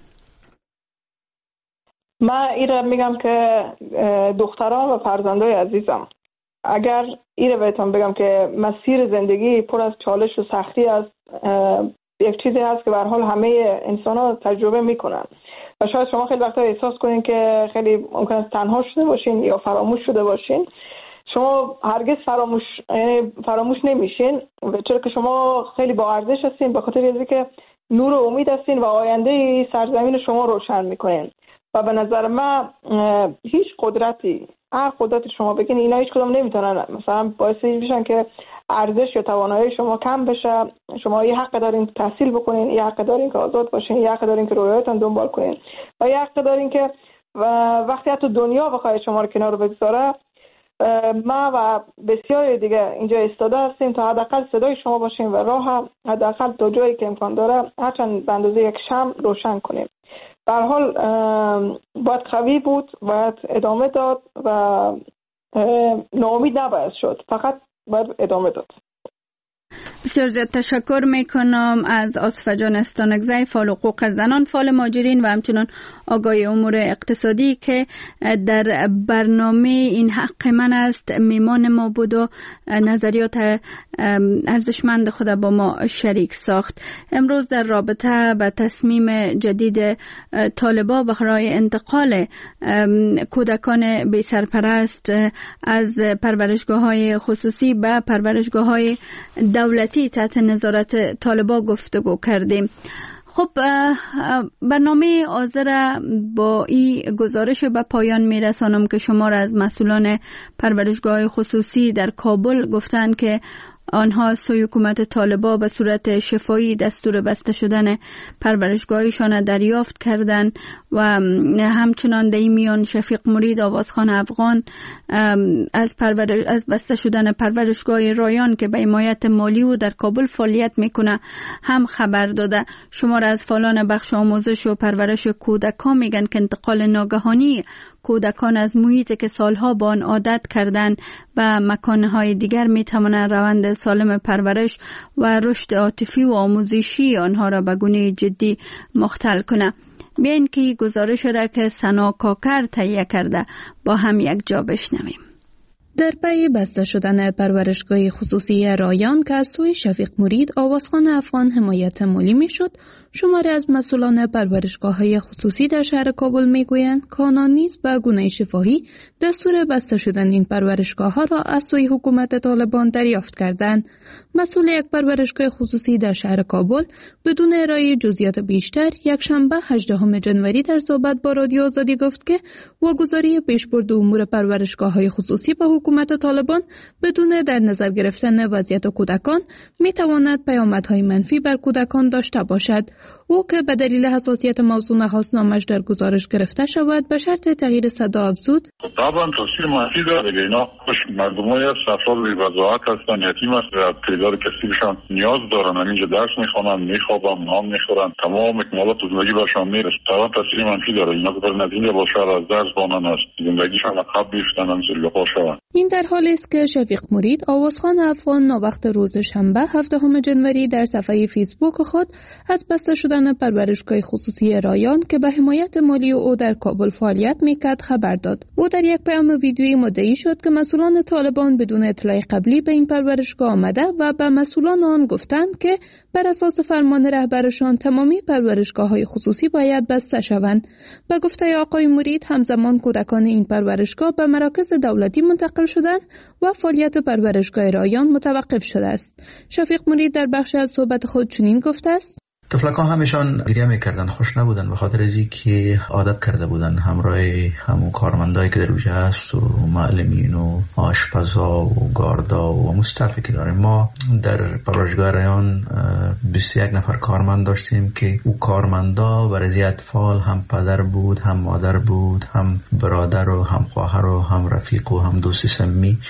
من ایره میگم که دختران و فرزندای عزیزم، اگر ایره بهتون بگم که مسیر زندگی پر از چالش و سختی است، یک چیزی هست که به هر حال همه انسان‌ها تجربه میکنن و شاید شما خیلی وقتا احساس کنین که خیلی ممکن است تنها شده باشین یا فراموش شده باشین. شما هرگز فراموش نمیشین، چرا که شما خیلی با ارزش هستین، به خاطر اینکه نور و امید هستین و آینده سرزمین شما روشن میکنین. و به نظر من هیچ قدرتی، هر قدرتی شما بگین، اینا هیچ کدوم نمیتونن مثلا باعث بشن که ارزش یا توانایی شما کم بشه. شما یه حق دارین تحصیل بکنین، یه حق دارین که آزاد باشین، یه حق دارین که رویاتون دنبال کنین و یه حق دارین که وقتی حتی دنیا بخواد شما رو کنار بگذاره، ما و بسیاری دیگه اینجا ایستاده هستیم تا حداقل صدای شما باشیم و راه حداقل تا جایی که امکان داره هرچند به اندازه یک شمع روشن کنیم. به هر حال باید قوی بود، باید ادامه داد و ناامید نباید شد، فقط باید ادامه داد. بسیار زیاد تشکر میکنم از آصفه جان استانکزی، فعال حقوق زنان، فعال مهاجرین و همچنان آگاهی امور اقتصادی که در برنامه این حق من است میمان ما بود و نظریات ارزشمند خود با ما شریک ساخت. امروز در رابطه به تصمیم جدید طالبان برای انتقال کودکان بی سرپرست از پرورشگاه‌های خصوصی به پرورشگاه‌های دولتی تحت نظارت طالبان گفتگو کردیم. خب برنامه آذر با این گزارش به پایان میرسانم که شما را از مسئولان پرورشگاه خصوصی در کابل گفتند که آنها سوی حکومت طالبان به صورت شفاهی دستور بسته شدن پرورشگاهشان دریافت کردند و همچنان در این میان شفیق مرید آوازخوان افغان از بسته شدن پرورشگاه رایان که به حمایت مالی و در کابل فعالیت میکنه هم خبر داده. شما را از فعالان بخش آموزش و پرورش کودکان میگن که انتقال ناگهانی کودکان از محیطی که سالها با آن عادت کردند و مکانهای دیگر میتوانند روند سالم پرورش و رشد عاطفی و آموزشی آنها را به گونه جدی مختل کنه. بیاین که گزارش را که سنا کاکر تهیه کرده با هم یک جا بشنویم. در پی بسته شدن پرورشگاه خصوصی رایان که از سوی شفیق مرید آوازخوان افغان حمایت مالی میشد، شماری از مسئولان پرورشگاه‌های خصوصی در شهر کابل میگویند که آنان نیز به گونه شفاهی دستور بسته شدن این پرورشگاه‌ها را از سوی حکومت طالبان دریافت کردند. مسئول یک پرورشگاه خصوصی در شهر کابل بدون ارائه جزئیات بیشتر یکشنبه 18 جنوری در صحبت با رادیو آزادی گفت که واگذاری پیشبرد امور پرورشگاه‌های خصوصی به حکومت طالبان بدون در نظر گرفتن وضعیت کودکان میتواند پیامدهای منفی بر کودکان داشته باشد. او که به دلیل حساسیت موضوع نخواست نامش در گزارش گرفته شود به شرط تغییر صدا افزود. طبعا تاثیر منفی داره. اینا مردمای افراد بی وضاحت هستن، یتیم هستن، تعداد کثیرشان نیاز دارن، اینجا درس میخوانن، میخوابن، نان میخورن، تمام اکمالات زندگی برشان میرسه. طبعا تاثیر منفی داره. اینا در نتیجه با شر از درس بانن است، زندگیشان عقب بیفتن، همسری پا شوند. این در حالی است که شفیق مرید آوازخوان افغان ناوقت روز شنبه 17 جنوری در صفحه فیسبوک خود از بسته شدن پرورشگاه خصوصی رایان که به حمایت مالی او در کابل فعالیت میکرد خبر داد. او در یک پیام ویدیویی مدعی شد که مسئولان طالبان بدون اطلاع قبلی به این پرورشگاه آمده و به مسئولان آن گفتند که بر اساس فرمان رهبرشان تمامی پرورشگاه‌های خصوصی باید بسته شوند. به گفته آقای مرید همزمان کودکان این پرورشگاه به مراکز دولتی منتقل شدند و فعالیت پرورشگاه رایان متوقف شده است. شفیق مرید در بخش از صحبت خود چنین گفته است: طفلکان همیشان گریه میکردن، خوش نبودن به خاطر از اینکه عادت کرده بودن همراه همون کارمندایی که در وجه هست و معلمین و آشپزا و گاردا و مستعفی که داریم. ما در پرورشگاه رایان 21 نفر کارمند داشتیم که او کارمندا برای اطفال هم پدر بود، هم مادر بود، هم برادر و هم خواهر و هم رفیق و هم دوست صمیمی.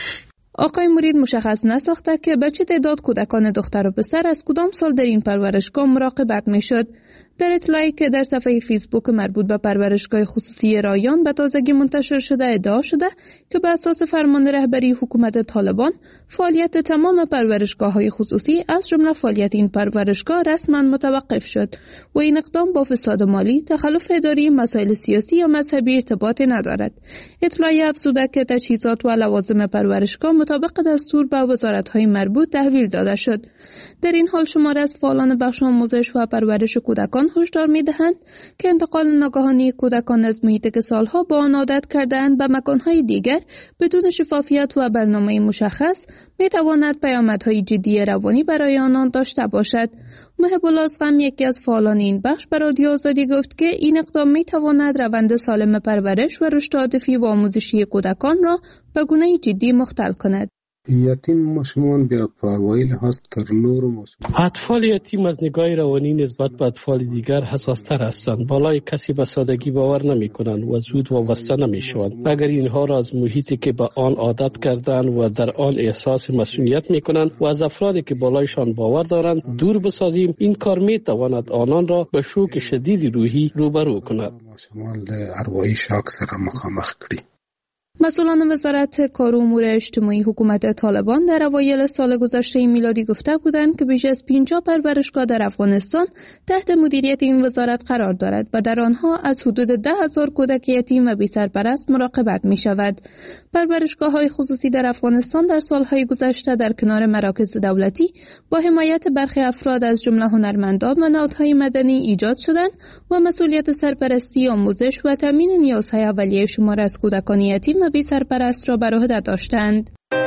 آقای مرید مشخص نساخته که به چه تعداد کودکان دختر و پسر از کدام سال در این پرورشگاه مراقبت میشد. در اطلاعی که در صفحه فیسبوک مربوط به پرورشگاه خصوصی رایان به تازگی منتشر شده ادعا شده که به اساس فرمان رهبری حکومت طالبان فعالیت تمام پرورشگاه‌های خصوصی از جمله فعالیت این پرورشگاه رسما متوقف شد و این اقدام با فساد مالی، تخلف اداری، مسائل سیاسی یا مذهبی ارتباطی ندارد. اطلاعیه افزوده که تجهیزات و لوازم پرورشگاه مطابق دستور به وزارت‌های مربوط تحویل داده شد. در این حال شماری از فعالان بخش آموزش و پرورش کودکان هشدار می‌دهند که انتقال ناگهانی کودکان از محیطی که سالها با آن عادت کرده‌اند به مکان‌های دیگر بدون شفافیت و برنامه مشخص می‌تواند پیامدهای جدی روانی برای آنان داشته باشد. محب الازغم یکی از فعالان این بخش به رادیو آزادی گفت که این اقدام می‌تواند روند سالم پرورش و رشد عاطفی و آموزشی کودکان را به گونه‌ای جدی مختل کند. یتیم ماشومان بیا پروایی لحاظ تر نور ماشومان. اطفال یتیم از نگاه روانی نسبت به اطفال دیگر حساستر هستند. بالای کسی به سادگی باور نمی کنند و زود وابسته نمی شوند. اگر اینها را از محیطی که به آن عادت کردند و در آن احساس مسئولیت می کنند و از افرادی که بالایشان باور دارند دور بسازیم، این کار می تواند آنان را به شوک شدید روحی روبرو کند. ماشومان ارواحی شاک سره مخامخ کړي. مسئولان وزارت کار و امور اجتماعی حکومت طالبان در اوایل سال گذشته میلادی گفته بودند که بیش از 50 پرورشگاه در افغانستان تحت مدیریت این وزارت قرار دارد و در آنها از حدود 10,000 کودک یتیم و بی‌سرپرست مراقبت می شود. پرورشگاه‌های خصوصی در افغانستان در سالهای گذشته در کنار مراکز دولتی با حمایت برخی افراد از جمله هنرمندان و نهادهای مدنی ایجاد شدند و مسئولیت سرپرستی، آموزش و تامین نیازهای اولیه شمار از کودکان یتیم و بی سرپرست را بر عهده داشتند.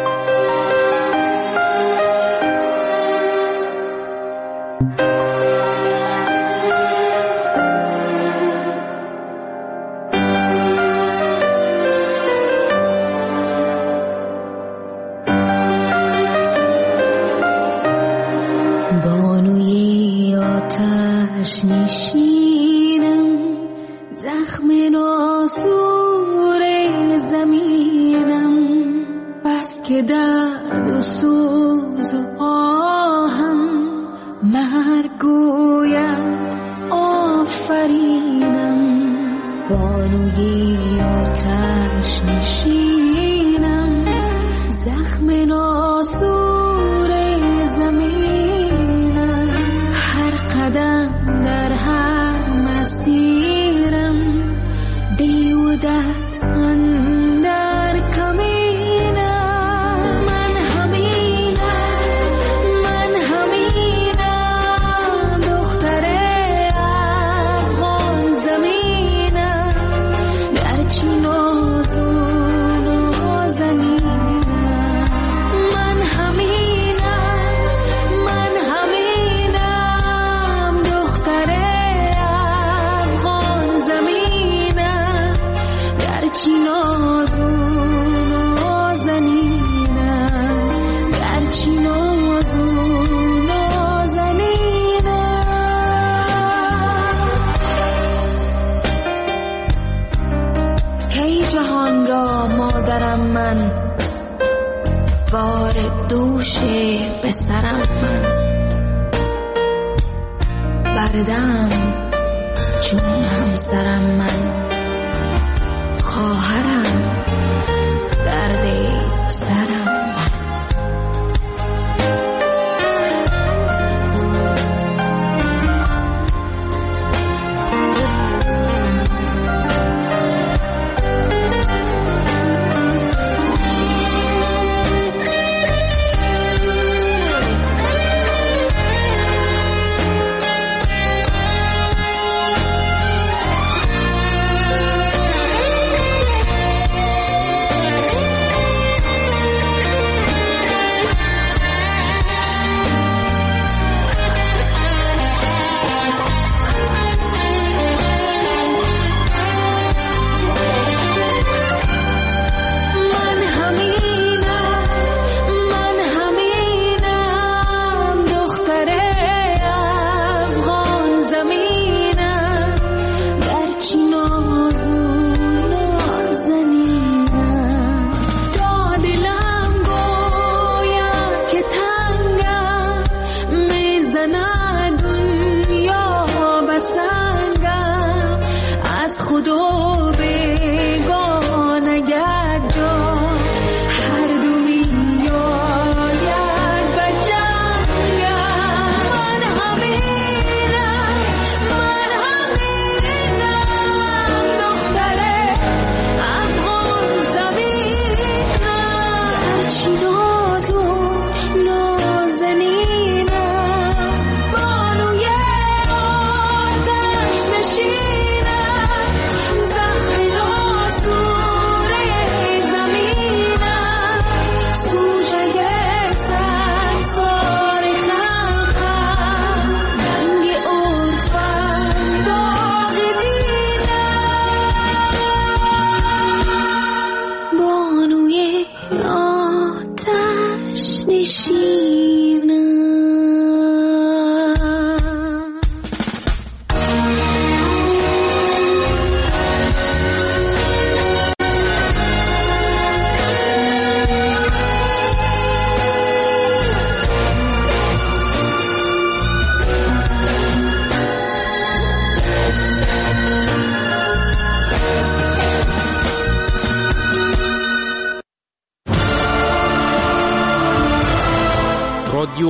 بانوی آتش نشینم، زخم ناسور زمینم، بس که درد و سوز و آهم مرگ گوید آفرینم. بانوی آتش نشینم، زخم ناسور زمینم، هر قدم در هر مسیرم بیودت اندر کمینم. من همینم دختر افغان زمینم، گرچه ناز و نازنینم. من همینم دختر افغان زمینم، گرچه ناز و نازنینم، گرچه ناز و نازنینم. کی جهان را مادرم من، بار دوش به سرم من، بردم چون همسرم من، خواهرم درد سرم من.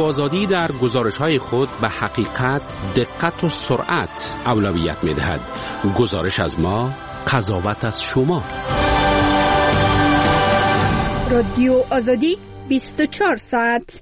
آزادی در گزارش‌های خود به حقیقت، دقت و سرعت اولویت می‌دهد. گزارش از ما، قضاوت از شما. رادیو آزادی 24 ساعت.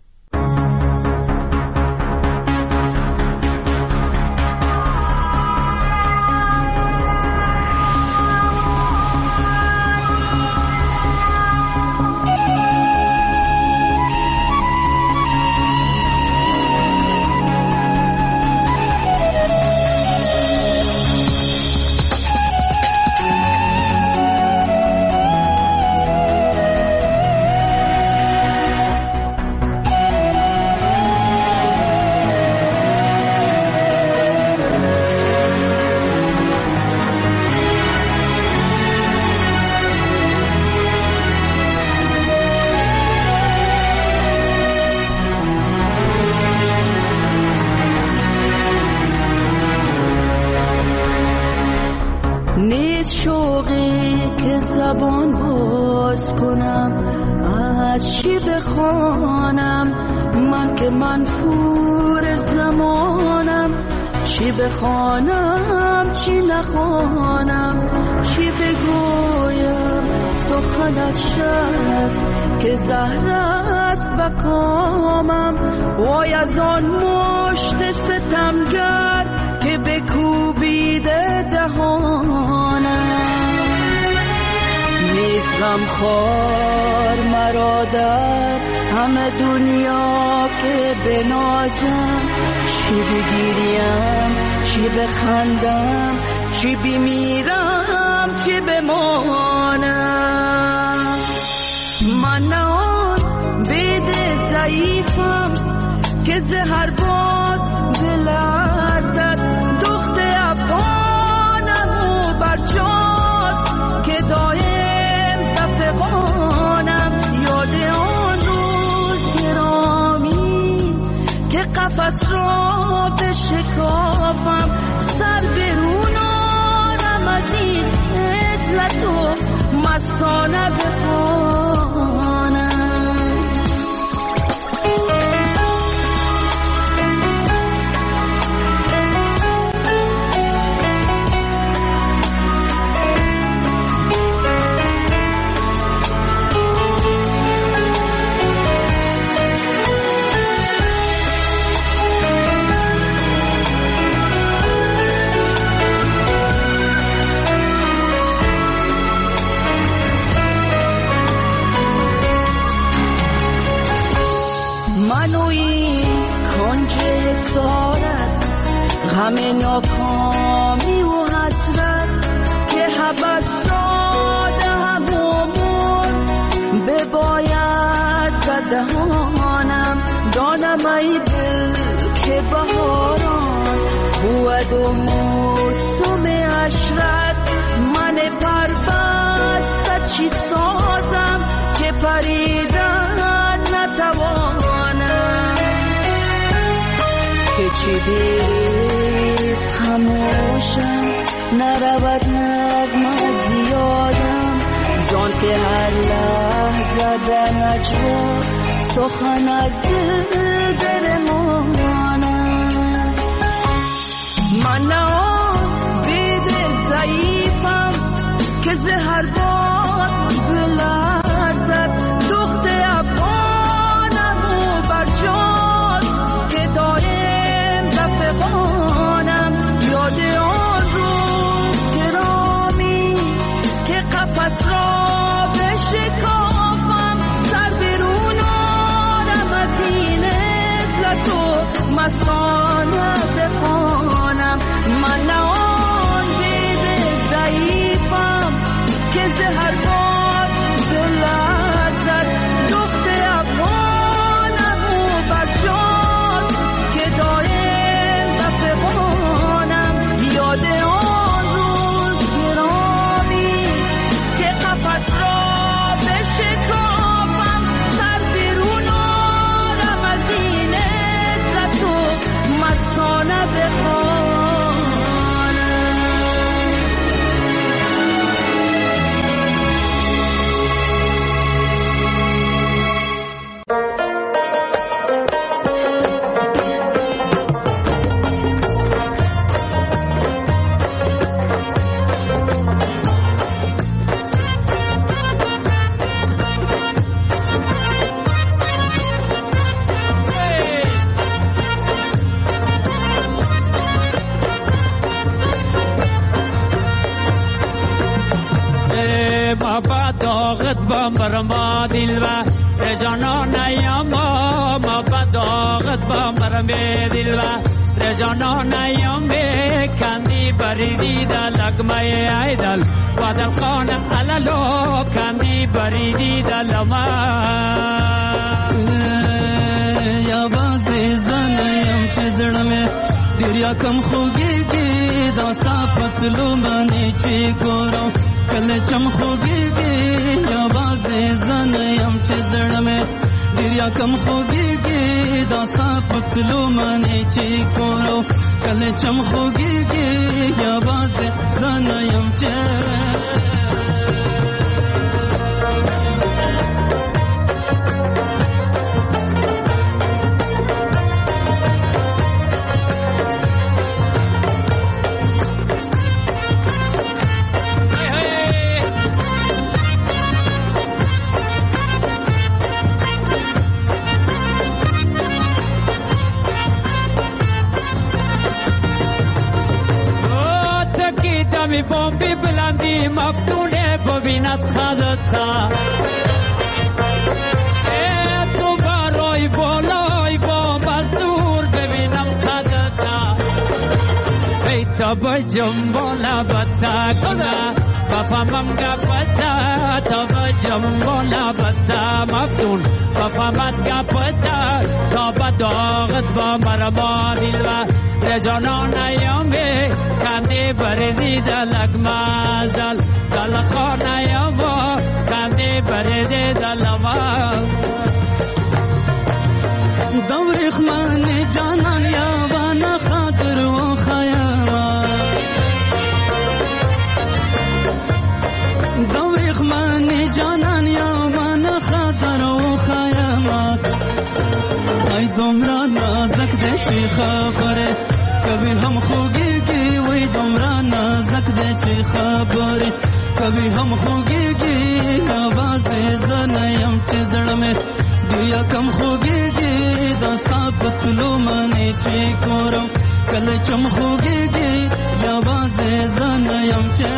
بخوانم چی نخوانم، چی بگویم سخن از شب که زهر است بکامم. وای از آن مشت ستمگر که بکوبیده دهانم. نیست غمخوار مرا در همه دنیا که بنازم، چی بگیریم چی بخندم، چی بمیرم چی بمانم. من آن بید ضعیفم که زهر باد بلرزد، دخت افغانم و برجاست که دایم دفقانم. یاد آن روز گرامی که قفس را بشکافم، سر برون آرم از این عزلت و مستانه بخوانم. همه ناکامی و حسرت که حبس داده همون بباید بدهانم. دانم ای دل که بهاران بود و موسم عشرت، من پربسته چی سازم که پریدن نتوانم. که چی دیست خموشم نرود نغمه زیادم، زان که هر لحظه در نجوا سخن از دل برمانم. من آن بید ضعیفم که زهر باد بلرزد، دخت افغانم و برجاست که دایم دفقانم. یاد آن روز گرامی که قفس را بشکافم، سر برون آرم از این عزلت و مستانه بخوانم. من با مرما دل و رجانان ایاما ما بداغت با مرمی دل و رجانان ایام کندی بریدی در لگمه ایدل و در خانم علالو کندی بریدی در لما یا بازی زنیم چه زڑمه دریا کم خوگیگی داستا پتلو منی چی گورو کل چم خوگیگی یا بازی زنیم چه زڑمه دریا کم خوگیگی داستا پتلو منی چی گورو کل چم خوگیگی یا بازی زنیم چه می بومبی بلندی مفتونه ببیند خدتا تو برای بالای بومب از دور ببینم خدتا ای تا بجم بالا بتا کنه بفهمم گپتا تا بجم بالا بتا مفتون بفهمت گپتا تا بداغت با مرما دیل و رجانان ایامی کندی بریدی در لگمازل دل خان ایاما کندی بریدی در لما دوری خمانی جانان یابان خاطر و خیاما دوری خمانی جانان یابان خاطر و خیاما ای دمرا نازک ده چی خبره کبھی ہم خوگی کی وہی دمرا نازک دے چی خبر کبھی ہم خوگی کی آواز زنیم چی زڑ میں دیا کم خوگی کی داستا پتلو منی چی کورم کل چم خوگی کی آواز زنیم چی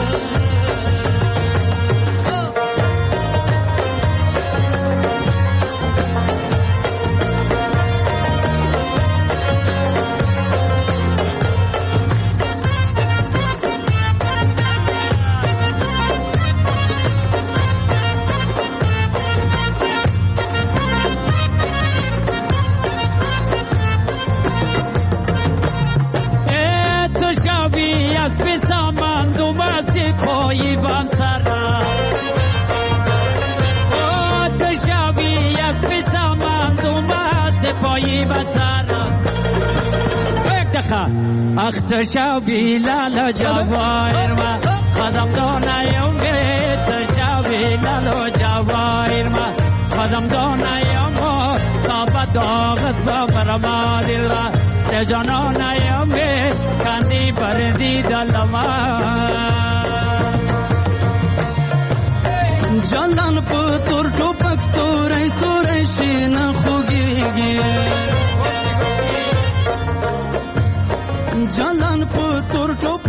اختشاو بیلال جوایر ما خدم دانایم اختشاو بیلال جوایر ما خدم دانایم تا بداغت با مرما دل و رجانانایم کندی بردی دلما جلان پتر ټوپک سورې سورې شین خوږیږي جلان پتر ټوپک